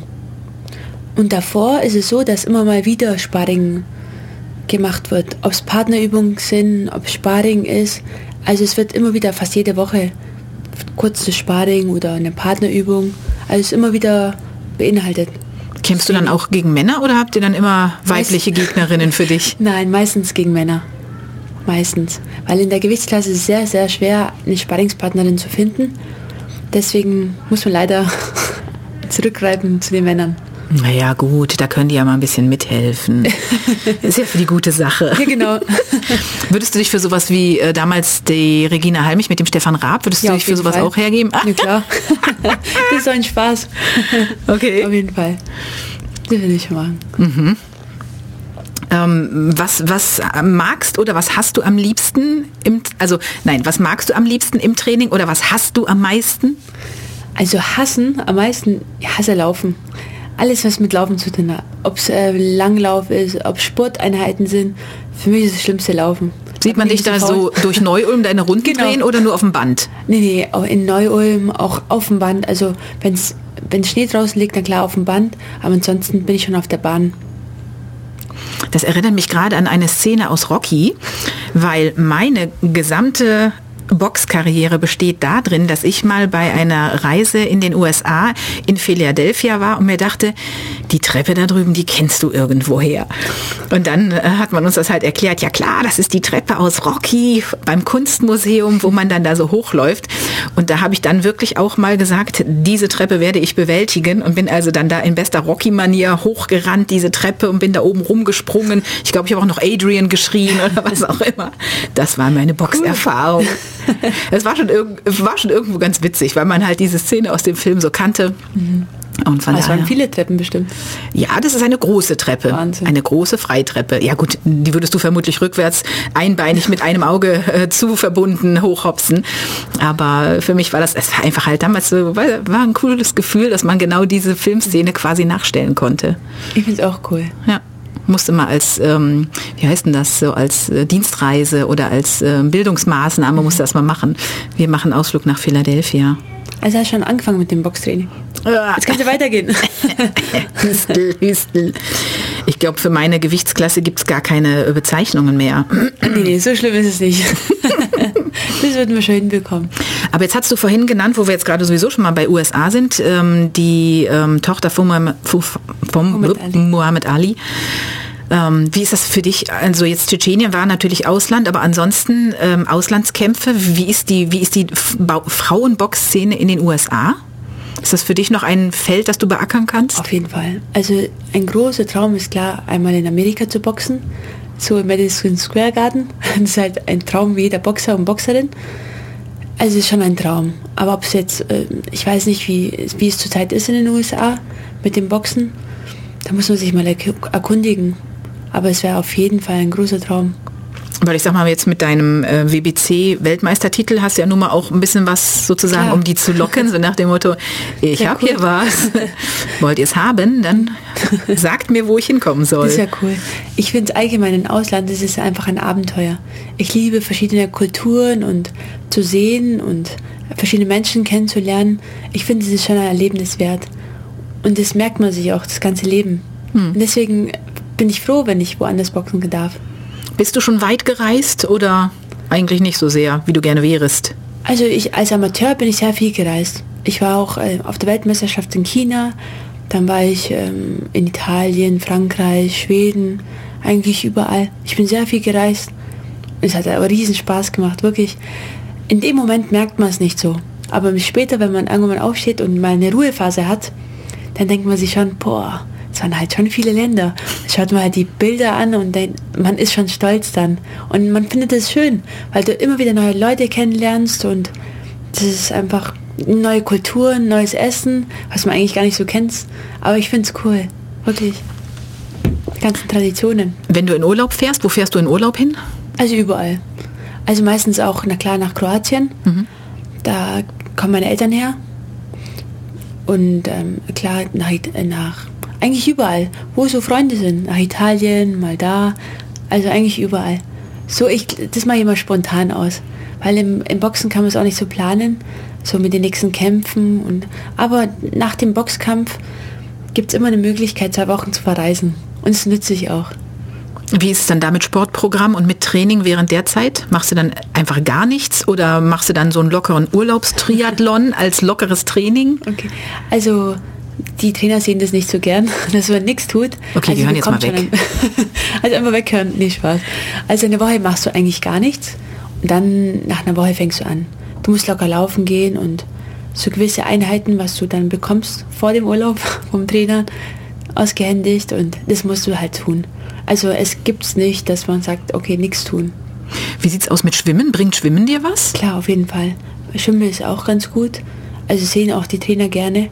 Und davor ist es so, dass immer mal wieder Sparring gemacht wird. Ob es Partnerübungen sind, ob es Sparring ist. Also es wird immer wieder, fast jede Woche, kurzes Sparring oder eine Partnerübung. Also es ist immer wieder beinhaltet. Kämpfst du dann auch gegen Männer oder habt ihr dann immer weibliche Gegnerinnen für dich? Nein, meistens gegen Männer. Meistens. Weil in der Gewichtsklasse ist es sehr, sehr schwer, eine Sparringspartnerin zu finden. Deswegen muss man leider zurückgreifen zu den Männern. Naja gut, da können die ja mal ein bisschen mithelfen. Ist ja für die gute Sache. Ja, genau. Würdest du dich für sowas wie damals die Regina Halmich mit dem Stefan Raab, würdest du dich für sowas auch hergeben? Ja, klar. Das ist so ein Spaß. Okay. Auf jeden Fall. Das will ich machen. Mhm. Was magst oder was hast du am liebsten was magst du am liebsten im Training oder was hast du am meisten? Also am meisten, ich hasse Laufen. Alles, was mit Laufen zu tun hat. Ob es Langlauf ist, ob Sporteinheiten sind. Für mich ist das Schlimmste Laufen. Sieht man dich da so durch Neu-Ulm deine Runden drehen oder nur auf dem Band? Nee, auch in Neu-Ulm, auch auf dem Band. Also wenn Schnee draußen liegt, dann klar auf dem Band. Aber ansonsten bin ich schon auf der Bahn. Das erinnert mich gerade an eine Szene aus Rocky, weil meine gesamte Boxkarriere besteht darin, dass ich mal bei einer Reise in den USA in Philadelphia war und mir dachte, die Treppe da drüben, die kennst du irgendwoher. Und dann hat man uns das halt erklärt, ja klar, das ist die Treppe aus Rocky beim Kunstmuseum, wo man dann da so hochläuft. Und da habe ich dann wirklich auch mal gesagt, diese Treppe werde ich bewältigen und bin also dann da in bester Rocky-Manier hochgerannt, diese Treppe, und bin da oben rumgesprungen. Ich glaube, ich habe auch noch Adrian geschrien oder was auch immer. Das war meine Boxerfahrung. Es war schon irgendwo ganz witzig, weil man halt diese Szene aus dem Film so kannte. Und von das waren viele Treppen bestimmt. Ja, das ist eine große Treppe. Wahnsinn. Eine große Freitreppe. Ja gut, die würdest du vermutlich rückwärts einbeinig mit einem Auge zu verbunden hochhopsen. Aber für mich war es war einfach halt damals so, war ein cooles Gefühl, dass man genau diese Filmszene quasi nachstellen konnte. Ich finde es auch cool. Ja. Musste mal als, wie heißt denn das, so als Dienstreise oder als Bildungsmaßnahme musste das mal machen. Wir machen Ausflug nach Philadelphia. Also hast du schon angefangen mit dem Boxtraining. Jetzt kannst du weitergehen. Hüstel. Ich glaube, für meine Gewichtsklasse gibt es gar keine Bezeichnungen mehr. Nee, so schlimm ist es nicht. Das würden wir schon hinbekommen. Aber jetzt hast du vorhin genannt, wo wir jetzt gerade sowieso schon mal bei USA sind, die Tochter von Muhammad Ali. Wie ist das für dich? Also jetzt Tschetschenien war natürlich Ausland, aber ansonsten Auslandskämpfe. Wie ist die Frauenbox-Szene in den USA? Ist das für dich noch ein Feld, das du beackern kannst? Auf jeden Fall. Also ein großer Traum ist klar, einmal in Amerika zu boxen, so im Madison Square Garden. Das ist halt ein Traum wie jeder Boxer und Boxerin. Also es ist schon ein Traum. Aber ob es jetzt, ich weiß nicht, wie es zurzeit ist in den USA mit dem Boxen, da muss man sich mal erkundigen. Aber es wäre auf jeden Fall ein großer Traum. Weil ich sag mal, jetzt mit deinem WBC-Weltmeistertitel hast du ja nun mal auch ein bisschen was sozusagen, klar, um die zu locken, so nach dem Motto, ich habe hier was, wollt ihr es haben, dann sagt mir, wo ich hinkommen soll. Das ist ja cool. Ich finde es allgemein im Ausland, das ist einfach ein Abenteuer. Ich liebe verschiedene Kulturen und zu sehen und verschiedene Menschen kennenzulernen. Ich finde, es ist schon ein Erlebnis wert. Und das merkt man sich auch, das ganze Leben. Und deswegen bin ich froh, wenn ich woanders boxen darf. Bist du schon weit gereist oder eigentlich nicht so sehr, wie du gerne wärst? Also als Amateur bin ich sehr viel gereist. Ich war auch auf der Weltmeisterschaft in China, dann war ich in Italien, Frankreich, Schweden, eigentlich überall. Ich bin sehr viel gereist. Es hat aber riesen Spaß gemacht, wirklich. In dem Moment merkt man es nicht so. Aber später, wenn man irgendwann aufsteht und mal eine Ruhephase hat, dann denkt man sich schon, boah, es waren halt schon viele Länder. Schaut man halt die Bilder an und man ist schon stolz dann. Und man findet es schön, weil du immer wieder neue Leute kennenlernst und das ist einfach neue Kulturen, neues Essen, was man eigentlich gar nicht so kennt. Aber ich finde es cool, wirklich. Die ganzen Traditionen. Wenn du in Urlaub fährst, wo fährst du in Urlaub hin? Also überall. Also meistens auch, na klar, nach Kroatien. Da kommen meine Eltern her. Und klar, nach eigentlich überall, wo so Freunde sind. Nach Italien, mal da. Also eigentlich überall. So, das mache ich immer spontan aus. Weil im Boxen kann man es auch nicht so planen. So mit den nächsten Kämpfen. Aber nach dem Boxkampf gibt es immer eine Möglichkeit, 2 Wochen zu verreisen. Und es nützt sich auch. Wie ist es dann da mit Sportprogramm und mit Training während der Zeit? Machst du dann einfach gar nichts oder machst du dann so einen lockeren Urlaubstriathlon als lockeres Training? Okay, also die Trainer sehen das nicht so gern, dass man nichts tut. Okay, also wir hören jetzt mal weg. Also einfach weghören, nee, Spaß. Also eine Woche machst du eigentlich gar nichts und dann nach einer Woche fängst du an. Du musst locker laufen gehen und so gewisse Einheiten, was du dann bekommst vor dem Urlaub vom Trainer, ausgehändigt und das musst du halt tun. Also es gibt's nicht, dass man sagt, okay, nichts tun. Wie sieht's aus mit Schwimmen? Bringt Schwimmen dir was? Klar, auf jeden Fall. Schwimmen ist auch ganz gut. Also sehen auch die Trainer gerne.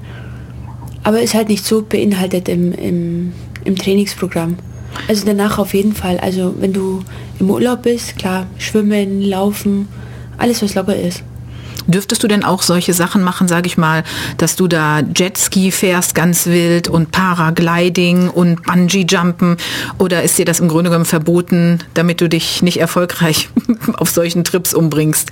Aber ist halt nicht so beinhaltet im Trainingsprogramm. Also danach auf jeden Fall. Also wenn du im Urlaub bist, klar, schwimmen, laufen, alles was locker ist. Dürftest du denn auch solche Sachen machen, sage ich mal, dass du da Jetski fährst ganz wild und Paragliding und Bungee-Jumpen oder ist dir das im Grunde genommen verboten, damit du dich nicht erfolgreich auf solchen Trips umbringst?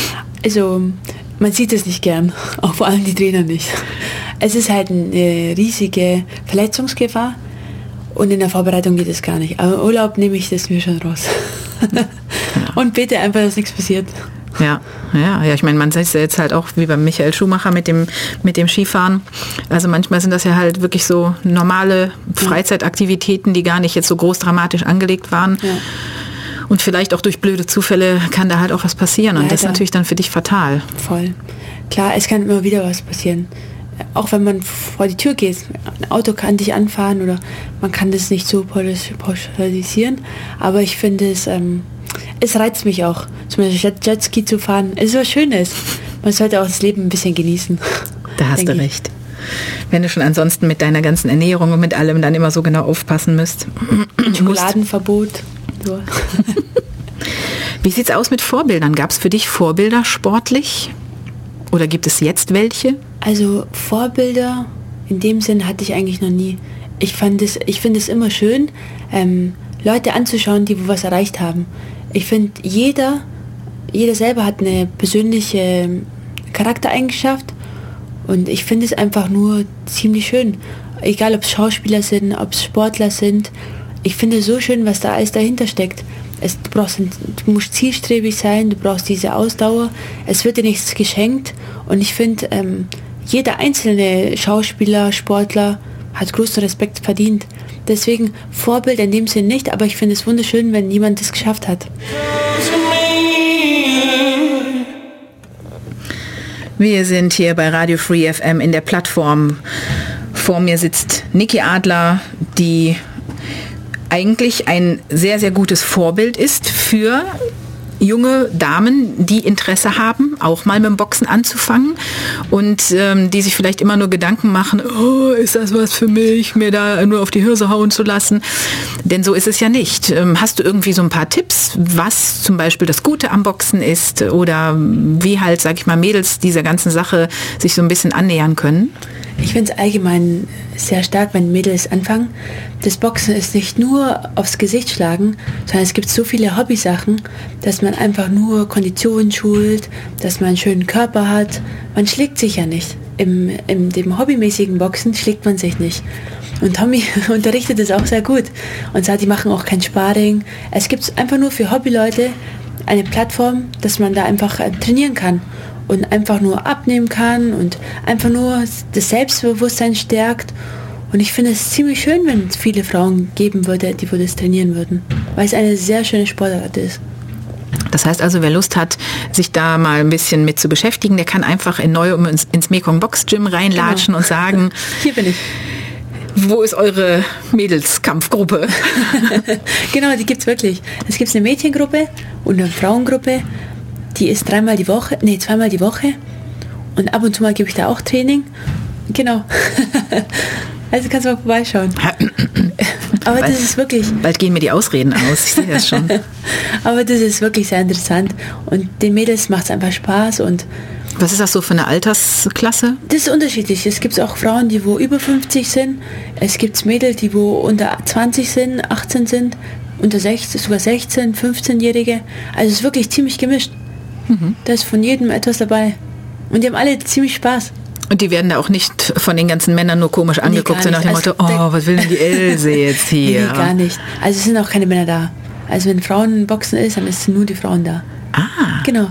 Also man sieht es nicht gern, auch vor allem die Trainer nicht. Es ist halt eine riesige Verletzungsgefahr und in der Vorbereitung geht es gar nicht. Aber im Urlaub nehme ich das mir schon raus. Ja. Und bitte einfach, dass nichts passiert. Ja, ich meine, man sieht es ja jetzt halt auch wie beim Michael Schumacher mit dem Skifahren. Also manchmal sind das ja halt wirklich so normale Freizeitaktivitäten, die gar nicht jetzt so groß dramatisch angelegt waren. Ja. Und vielleicht auch durch blöde Zufälle kann da halt auch was passieren. Und leider. Das ist natürlich dann für dich fatal. Voll. Klar, es kann immer wieder was passieren. Auch wenn man vor die Tür geht, ein Auto kann dich anfahren oder man kann das nicht so pauschalisieren. Aber ich finde es reizt mich auch, zum Beispiel Jetski zu fahren. Es ist was Schönes. Man sollte auch das Leben ein bisschen genießen. Da hast du recht. Wenn du schon ansonsten mit deiner ganzen Ernährung und mit allem dann immer so genau aufpassen müsst. Schokoladenverbot. So. Wie sieht's aus mit Vorbildern? Gab es für dich Vorbilder sportlich? Oder gibt es jetzt welche? Also Vorbilder in dem Sinn hatte ich eigentlich noch nie. Ich finde es immer schön, Leute anzuschauen, die was erreicht haben. Ich finde, jeder selber hat eine persönliche Charaktereigenschaft und ich finde es einfach nur ziemlich schön. Egal, ob es Schauspieler sind, ob es Sportler sind. Ich finde es so schön, was da alles dahinter steckt. Du musst zielstrebig sein, du brauchst diese Ausdauer. Es wird dir nichts geschenkt und ich finde, jeder einzelne Schauspieler, Sportler hat großen Respekt verdient. Deswegen Vorbild in dem Sinn nicht, aber ich finde es wunderschön, wenn jemand das geschafft hat. Wir sind hier bei Radio Free FM in der Plattform. Vor mir sitzt Niki Adler, die eigentlich ein sehr, sehr gutes Vorbild ist für junge Damen, die Interesse haben, auch mal mit dem Boxen anzufangen und die sich vielleicht immer nur Gedanken machen, oh, ist das was für mich, mir da nur auf die Hirse hauen zu lassen? Denn so ist es ja nicht. Hast du irgendwie so ein paar Tipps, was zum Beispiel das Gute am Boxen ist oder wie halt, sag ich mal, Mädels dieser ganzen Sache sich so ein bisschen annähern können? Ich finde es allgemein sehr stark, wenn Mädels anfangen. Das Boxen ist nicht nur aufs Gesicht schlagen, sondern es gibt so viele Hobbysachen, dass man einfach nur Konditionen schult, dass man einen schönen Körper hat. Man schlägt sich ja nicht. In dem hobbymäßigen Boxen schlägt man sich nicht. Und Tommy unterrichtet es auch sehr gut und sagt, die machen auch kein Sparring. Es gibt einfach nur für Hobbyleute eine Plattform, dass man da einfach trainieren kann. Und einfach nur abnehmen kann und einfach nur das Selbstbewusstsein stärkt. Und ich finde es ziemlich schön, wenn es viele Frauen geben würde, die das trainieren würden, weil es eine sehr schöne Sportart ist. Das heißt also, wer Lust hat, sich da mal ein bisschen mit zu beschäftigen, der kann einfach in Neu-Ulm ins Mekong Box Gym reinlatschen und sagen, hier bin ich. Wo ist eure Mädelskampfgruppe? Genau, die gibt es wirklich. Es gibt eine Mädchengruppe und eine Frauengruppe. Die ist zweimal die Woche. Und ab und zu mal gebe ich da auch Training. Genau. Also kannst du mal vorbeischauen. Aber das ist wirklich... Bald gehen mir die Ausreden aus, ich sehe das schon. Aber das ist wirklich sehr interessant. Und den Mädels macht es einfach Spaß. Und was ist das so für eine Altersklasse? das ist unterschiedlich. Es gibt auch Frauen, die wo über 50 sind. Es gibt Mädels, die wo unter 20 sind, 18 sind, unter 16, sogar 16, 15-Jährige. Also es ist wirklich ziemlich gemischt. Da ist von jedem etwas dabei. Und die haben alle ziemlich Spaß. Und die werden da auch nicht von den ganzen Männern nur komisch angeguckt, so nach dem Motto, was will denn die Else jetzt hier? Nee, gar nicht. Also es sind auch keine Männer da. Also wenn Frauen Boxen ist, dann sind nur die Frauen da. Ah. Genau.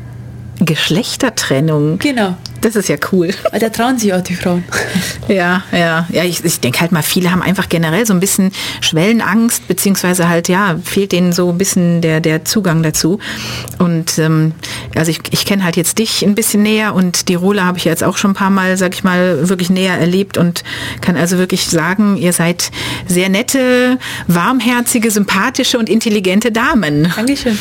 Geschlechtertrennung. Genau. Das ist ja cool. Weil da trauen sich auch die Frauen. Ja, ich denke halt mal, viele haben einfach generell so ein bisschen Schwellenangst, beziehungsweise halt, fehlt denen so ein bisschen der Zugang dazu. Und also ich kenne halt jetzt dich ein bisschen näher und die Rola habe ich jetzt auch schon ein paar Mal, sag ich mal, wirklich näher erlebt und kann also wirklich sagen, ihr seid sehr nette, warmherzige, sympathische und intelligente Damen. Dankeschön.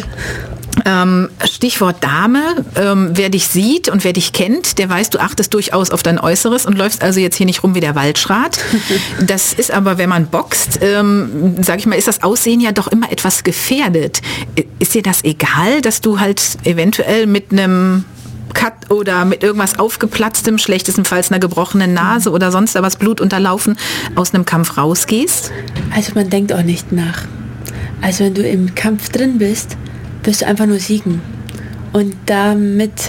Stichwort Dame, wer dich sieht und wer dich kennt, der weiß, du achtest durchaus auf dein Äußeres und läufst also jetzt hier nicht rum wie der Waldschrat. Das ist aber, wenn man boxt, sag ich mal, ist das Aussehen ja doch immer etwas gefährdet. Ist dir das egal, dass du halt eventuell mit einem Cut oder mit irgendwas aufgeplatztem, schlechtestenfalls einer gebrochenen Nase oder sonst was blutunterlaufen aus einem Kampf rausgehst? Also man denkt auch nicht nach. Also wenn du im Kampf drin bist, wirst du einfach nur siegen. Und damit,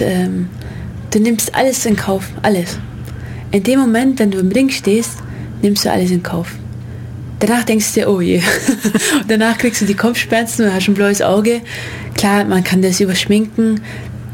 du nimmst alles in Kauf, alles. In dem Moment, wenn du im Ring stehst, nimmst du alles in Kauf. Danach denkst du dir, oh je. Und danach kriegst du die Kopfschmerzen und hast ein blaues Auge. Klar, man kann das überschminken,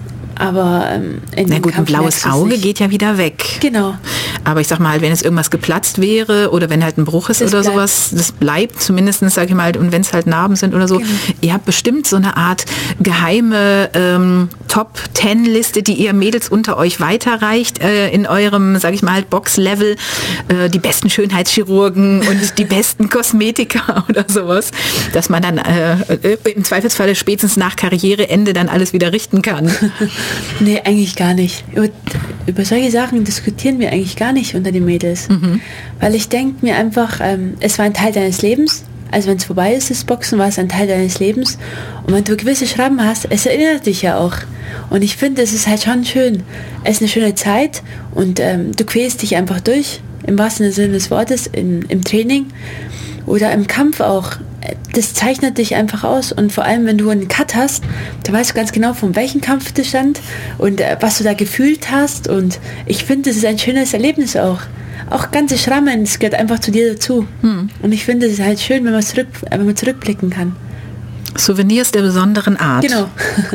aber na gut, ein blaues Auge geht ja wieder weg. Genau. Aber ich sag mal, wenn es irgendwas geplatzt wäre oder wenn halt ein Bruch ist oder sowas, das bleibt zumindest, sag ich mal, und wenn es halt Narben sind oder so. Genau. Ihr habt bestimmt so eine Art geheime Top-10-Liste, die ihr Mädels unter euch weiterreicht in eurem, sag ich mal, Box-Level. Die besten Schönheitschirurgen und die besten Kosmetiker oder sowas, dass man dann im Zweifelsfalle spätestens nach Karriereende dann alles wieder richten kann. Nee, eigentlich gar nicht. Über solche Sachen diskutieren wir eigentlich gar nicht unter den Mädels. Weil ich denke mir einfach, es war ein Teil deines Lebens. Also wenn es vorbei ist, das Boxen, war es ein Teil deines Lebens. Und wenn du gewisse Schrammen hast, es erinnert dich ja auch. Und ich finde, es ist halt schon schön. Es ist eine schöne Zeit und du quälst dich einfach durch, im wahrsten Sinne des Wortes, im Training oder im Kampf auch. Das zeichnet dich einfach aus und vor allem, wenn du einen Cut hast, dann weißt du ganz genau, von welchem Kampf du stand und was du da gefühlt hast und ich finde, das ist ein schönes Erlebnis auch. Auch ganze Schrammen, das gehört einfach zu dir dazu. Und ich finde, es ist halt schön, wenn man zurückblicken kann. Souvenirs der besonderen Art. Genau.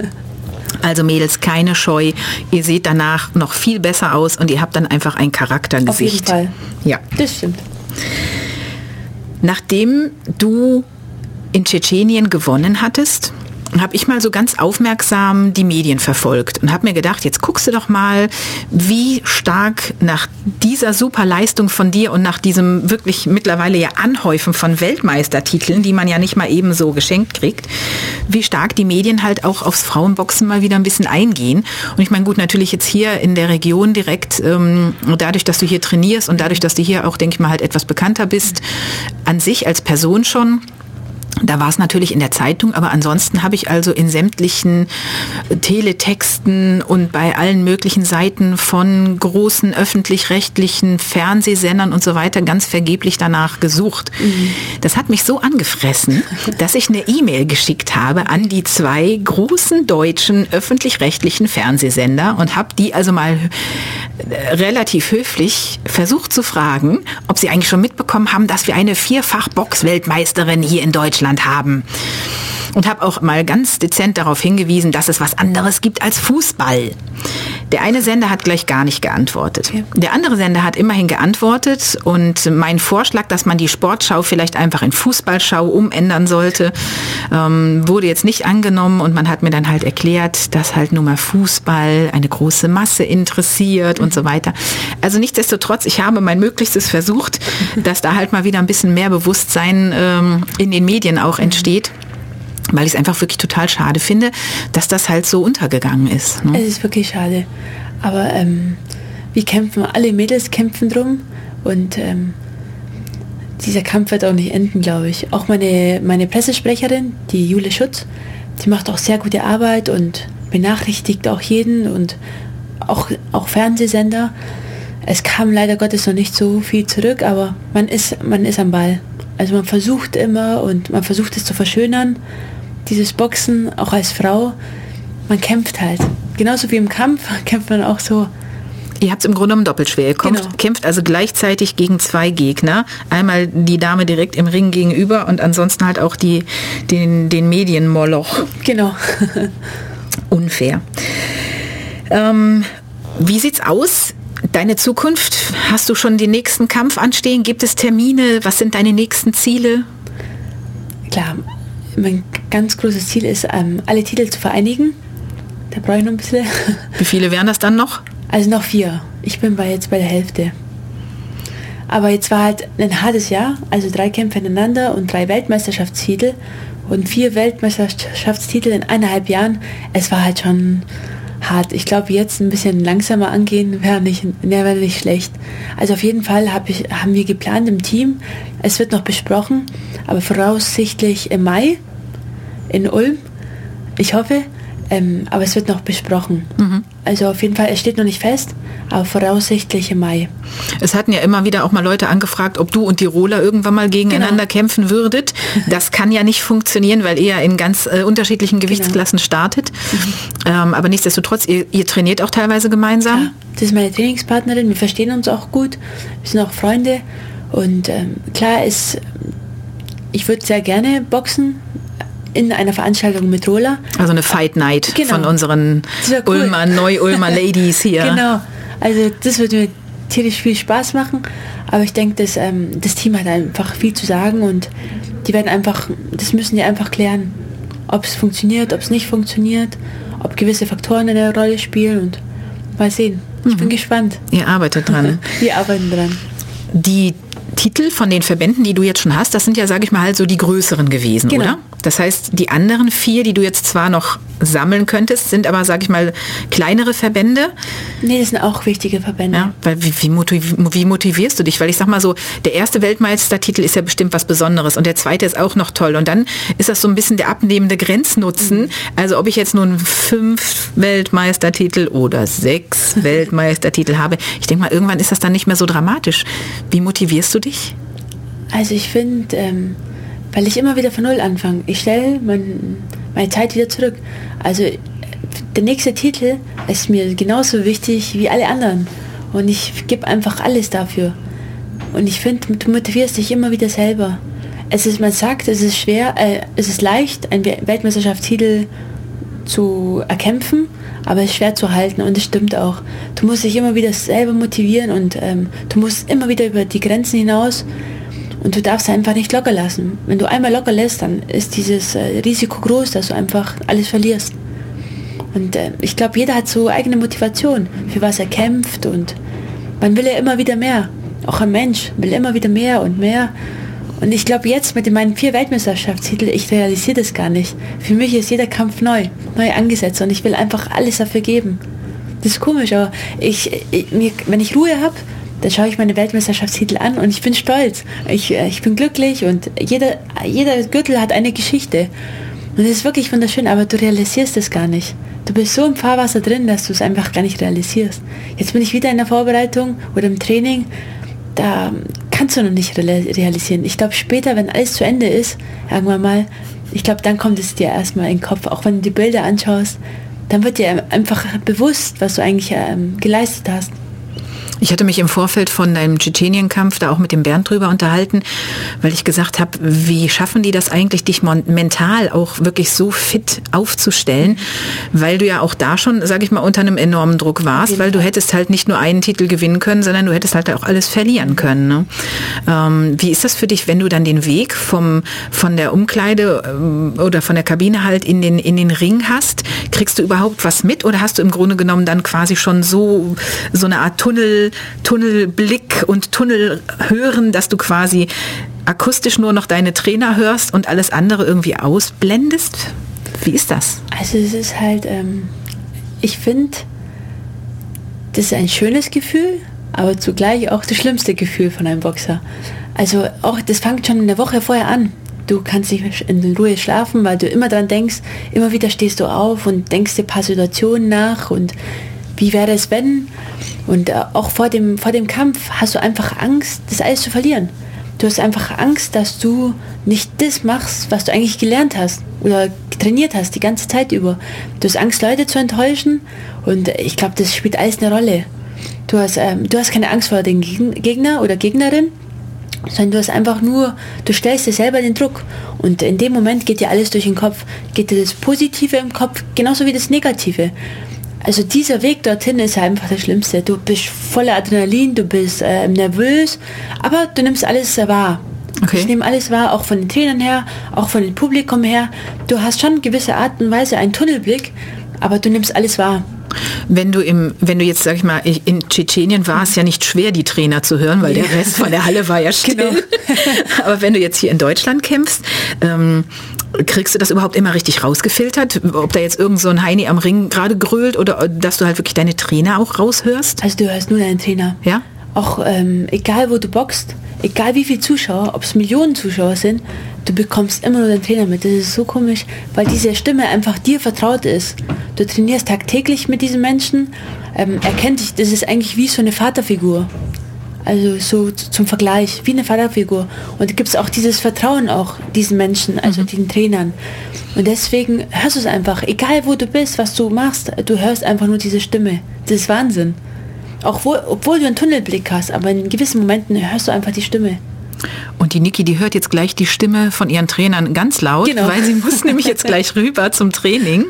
Also Mädels, keine Scheu. Ihr seht danach noch viel besser aus und ihr habt dann einfach ein Charaktergesicht. Auf jeden Fall. Ja. Das stimmt. Nachdem du in Tschetschenien gewonnen hattest, habe ich mal so ganz aufmerksam die Medien verfolgt und habe mir gedacht, jetzt guckst du doch mal, wie stark nach dieser super Leistung von dir und nach diesem wirklich mittlerweile ja Anhäufen von Weltmeistertiteln, die man ja nicht mal eben so geschenkt kriegt, wie stark die Medien halt auch aufs Frauenboxen mal wieder ein bisschen eingehen. Und ich meine, gut, natürlich jetzt hier in der Region direkt, dadurch, dass du hier trainierst und dadurch, dass du hier auch, denke ich mal, halt etwas bekannter bist, an sich als Person schon. Da war es natürlich in der Zeitung, aber ansonsten habe ich also in sämtlichen Teletexten und bei allen möglichen Seiten von großen öffentlich-rechtlichen Fernsehsendern und so weiter ganz vergeblich danach gesucht. Das hat mich so angefressen, dass ich eine E-Mail geschickt habe an die 2 großen deutschen öffentlich-rechtlichen Fernsehsender und habe die also mal relativ höflich versucht zu fragen, ob sie eigentlich schon mitbekommen haben, dass wir eine 4-fach-Box-Weltmeisterin hier in Deutschland haben. Und habe auch mal ganz dezent darauf hingewiesen, dass es was anderes gibt als Fußball. Der eine Sender hat gleich gar nicht geantwortet. Okay. Der andere Sender hat immerhin geantwortet und mein Vorschlag, dass man die Sportschau vielleicht einfach in Fußballschau umändern sollte, wurde jetzt nicht angenommen und man hat mir dann halt erklärt, dass halt nun mal Fußball eine große Masse interessiert und so weiter. Also nichtsdestotrotz, ich habe mein Möglichstes versucht, dass da halt mal wieder ein bisschen mehr Bewusstsein in den Medien auch entsteht. Weil ich es einfach wirklich total schade finde, dass das halt so untergegangen ist. Ne? Es ist wirklich schade. Aber wir kämpfen, alle Mädels kämpfen drum und dieser Kampf wird auch nicht enden, glaube ich. Auch meine Pressesprecherin, die Jule Schutz, die macht auch sehr gute Arbeit und benachrichtigt auch jeden und auch Fernsehsender. Es kam leider Gottes noch nicht so viel zurück, aber man ist am Ball. Also man versucht immer und man versucht es zu verschönern. Dieses Boxen, auch als Frau, man kämpft halt. Genauso wie im Kampf kämpft man auch so. Ihr habt es im Grunde genommen doppelt schwer. Ihr kämpft also gleichzeitig gegen 2 Gegner. Einmal die Dame direkt im Ring gegenüber und ansonsten halt auch den Medienmoloch. Genau. Unfair. Wie sieht's aus? Deine Zukunft? Hast du schon den nächsten Kampf anstehen? Gibt es Termine? Was sind deine nächsten Ziele? Klar, mein ganz großes Ziel ist, alle Titel zu vereinigen. Da brauche ich noch ein bisschen. Wie viele wären das dann noch? Also noch 4. Ich bin jetzt bei der Hälfte. Aber jetzt war halt ein hartes Jahr, also 3 Kämpfe ineinander und 3 Weltmeisterschaftstitel und 4 Weltmeisterschaftstitel in 1,5 Jahren. Es war halt schon hart. Ich glaube, jetzt ein bisschen langsamer angehen wäre nicht schlecht. Also auf jeden Fall haben wir geplant im Team. Es wird noch besprochen, aber voraussichtlich im Mai in Ulm. Ich hoffe, aber es wird noch besprochen. Also auf jeden Fall, es steht noch nicht fest, aber voraussichtlich im Mai. Es hatten ja immer wieder auch mal Leute angefragt, ob du und Tiroler irgendwann mal gegeneinander kämpfen würdet. Das kann ja nicht funktionieren, weil ihr in ganz unterschiedlichen Gewichtsklassen startet. Aber nichtsdestotrotz, ihr trainiert auch teilweise gemeinsam? Ja, das ist meine Trainingspartnerin, wir verstehen uns auch gut, wir sind auch Freunde. Und klar, ich würde sehr gerne boxen, in einer Veranstaltung mit Rola. Also eine Fight Night von unseren cool. Neu-Ulmer Ladies hier. Genau, also das würde mir tierisch viel Spaß machen, aber ich denke, das Team hat einfach viel zu sagen und das müssen die einfach klären, ob es funktioniert, ob es nicht funktioniert, ob gewisse Faktoren eine Rolle spielen und mal sehen. Ich bin gespannt. Ihr arbeitet dran. Wir arbeiten dran. Die Titel von den Verbänden, die du jetzt schon hast, das sind ja, sage ich mal, halt so die größeren gewesen, oder? Das heißt, die anderen 4, die du jetzt zwar noch sammeln könntest, sind aber, sage ich mal, kleinere Verbände. Nee, das sind auch wichtige Verbände. Ja, weil wie motivierst du dich? Weil ich sag mal so, der erste Weltmeistertitel ist ja bestimmt was Besonderes und der zweite ist auch noch toll. Und dann ist das so ein bisschen der abnehmende Grenznutzen. Also ob ich jetzt nun 5 Weltmeistertitel oder 6 Weltmeistertitel habe, ich denke mal, irgendwann ist das dann nicht mehr so dramatisch. Wie motivierst du dich? Also ich finde, weil ich immer wieder von Null anfange. Ich stelle meine Zeit wieder zurück. Also der nächste Titel ist mir genauso wichtig wie alle anderen. Und ich gebe einfach alles dafür. Und ich finde, du motivierst dich immer wieder selber. Man sagt, es ist schwer, es ist leicht, einen Weltmeisterschaftstitel zu erkämpfen, aber es ist schwer zu halten und es stimmt auch. Du musst dich immer wieder selber motivieren und du musst immer wieder über die Grenzen hinaus Und du darfst einfach nicht locker lassen. Wenn du einmal locker lässt, dann ist dieses Risiko groß, dass du einfach alles verlierst. Und ich glaube, jeder hat so eigene Motivation, für was er kämpft. Und man will ja immer wieder mehr. Auch ein Mensch will immer wieder mehr und mehr. Und ich glaube, jetzt mit meinen 4 Weltmeisterschaftstiteln, ich realisiere das gar nicht. Für mich ist jeder Kampf neu angesetzt und ich will einfach alles dafür geben. Das ist komisch, aber wenn ich Ruhe habe, dann schaue ich meine Weltmeisterschaftstitel an und ich bin stolz. Ich bin glücklich und jeder Gürtel hat eine Geschichte. Und das ist wirklich wunderschön, aber du realisierst es gar nicht. Du bist so im Fahrwasser drin, dass du es einfach gar nicht realisierst. Jetzt bin ich wieder in der Vorbereitung oder im Training. Da kannst du noch nicht realisieren. Ich glaube, später, wenn alles zu Ende ist, irgendwann mal, ich glaube, dann kommt es dir erstmal in den Kopf. Auch wenn du die Bilder anschaust, dann wird dir einfach bewusst, was du eigentlich geleistet hast. Ich hatte mich im Vorfeld von deinem Tschetschenien-Kampf da auch mit dem Bernd drüber unterhalten, weil ich gesagt habe, wie schaffen die das eigentlich, dich mental auch wirklich so fit aufzustellen, weil du ja auch da schon, sage ich mal, unter einem enormen Druck warst, weil du hättest halt nicht nur einen Titel gewinnen können, sondern du hättest halt auch alles verlieren können. Ne? Wie ist das für dich, wenn du dann den Weg von der Umkleide oder von der Kabine halt in den Ring hast? Kriegst du überhaupt was mit oder hast du im Grunde genommen dann quasi schon so eine Art Tunnelblick und Tunnelhören, dass du quasi akustisch nur noch deine Trainer hörst und alles andere irgendwie ausblendest? Wie ist das? Also es ist halt, ich finde, das ist ein schönes Gefühl, aber zugleich auch das schlimmste Gefühl von einem Boxer. Also auch, das fängt schon in der Woche vorher an. Du kannst nicht in Ruhe schlafen, weil du immer dran denkst, immer wieder stehst du auf und denkst dir ein paar Situationen nach und wie wäre es, wenn? Und auch vor dem Kampf hast du einfach Angst, das alles zu verlieren. Du hast einfach Angst, dass du nicht das machst, was du eigentlich gelernt hast oder trainiert hast die ganze Zeit über. Du hast Angst, Leute zu enttäuschen und ich glaube, das spielt alles eine Rolle. Du hast keine Angst vor den Gegner oder Gegnerin, sondern du hast einfach nur, du stellst dir selber den Druck und in dem Moment geht dir alles durch den Kopf. Geht dir das Positive im Kopf, genauso wie das Negative. Also dieser Weg dorthin ist einfach das Schlimmste. Du bist voller Adrenalin, du bist nervös, aber du nimmst alles wahr. Okay. Ich nehme alles wahr, auch von den Trainern her, auch von dem Publikum her. Du hast schon gewisse Art und Weise einen Tunnelblick, aber du nimmst alles wahr. Wenn du jetzt, sag ich mal, in Tschetschenien war es ja nicht schwer, die Trainer zu hören, weil der Rest von der Halle war ja still. Genau. Aber wenn du jetzt hier in Deutschland kämpfst, kriegst du das überhaupt immer richtig rausgefiltert? Ob da jetzt irgend so ein Heini am Ring gerade grölt oder dass du halt wirklich deine Trainer auch raushörst? Also du hörst nur deinen Trainer. Ja? Auch egal wo du boxst, egal wie viele Zuschauer, ob es Millionen Zuschauer sind, du bekommst immer nur deinen Trainer mit. Das ist so komisch, weil diese Stimme einfach dir vertraut ist. Du trainierst tagtäglich mit diesen Menschen, er kennt dich, das ist eigentlich wie so eine Vaterfigur. Also so zum Vergleich, wie eine Vaterfigur. Und da gibt es auch dieses Vertrauen auch diesen Menschen, also den Trainern. Und deswegen hörst du es einfach, egal wo du bist, was du machst, du hörst einfach nur diese Stimme. Das ist Wahnsinn. Obwohl du einen Tunnelblick hast, aber in gewissen Momenten hörst du einfach die Stimme. Und die Niki, die hört jetzt gleich die Stimme von ihren Trainern ganz laut, genau. Weil sie muss nämlich jetzt gleich rüber zum Training.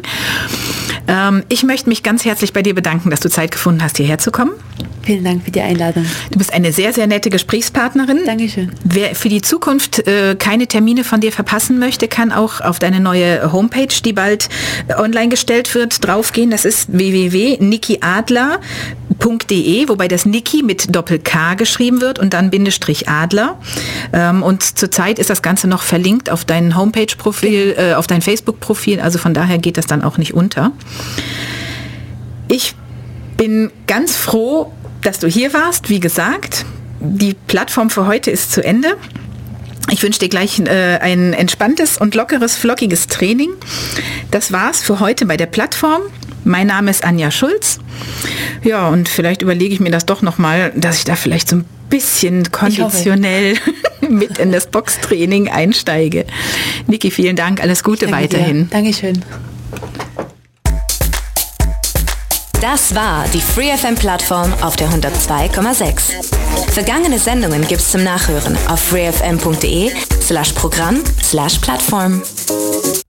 Ich möchte mich ganz herzlich bei dir bedanken, dass du Zeit gefunden hast, hierher zu kommen. Vielen Dank für die Einladung. Du bist eine sehr, sehr nette Gesprächspartnerin. Dankeschön. Wer für die Zukunft keine Termine von dir verpassen möchte, kann auch auf deine neue Homepage, die bald online gestellt wird, draufgehen. Das ist www.nikiadler.de, wobei das Niki mit Doppel-K geschrieben wird und dann Adler. Und zurzeit ist das Ganze noch verlinkt auf dein Homepage-Profil, auf dein Facebook-Profil. Also von daher geht das dann auch nicht unter. Ich bin ganz froh, dass du hier warst. Wie gesagt, die Plattform für heute ist zu Ende. Ich wünsche dir gleich ein entspanntes und lockeres, flockiges Training. Das war's für heute bei der Plattform. Mein Name ist Anja Schulz. Ja, und vielleicht überlege ich mir das doch nochmal, dass ich da vielleicht so ein bisschen konditionell mit in das Boxtraining einsteige. Niki, vielen Dank. Alles Gute weiterhin. Dankeschön. Das war die FreeFM-Plattform auf der 102,6. Vergangene Sendungen gibt's zum Nachhören auf freefm.de/Programm/Plattform.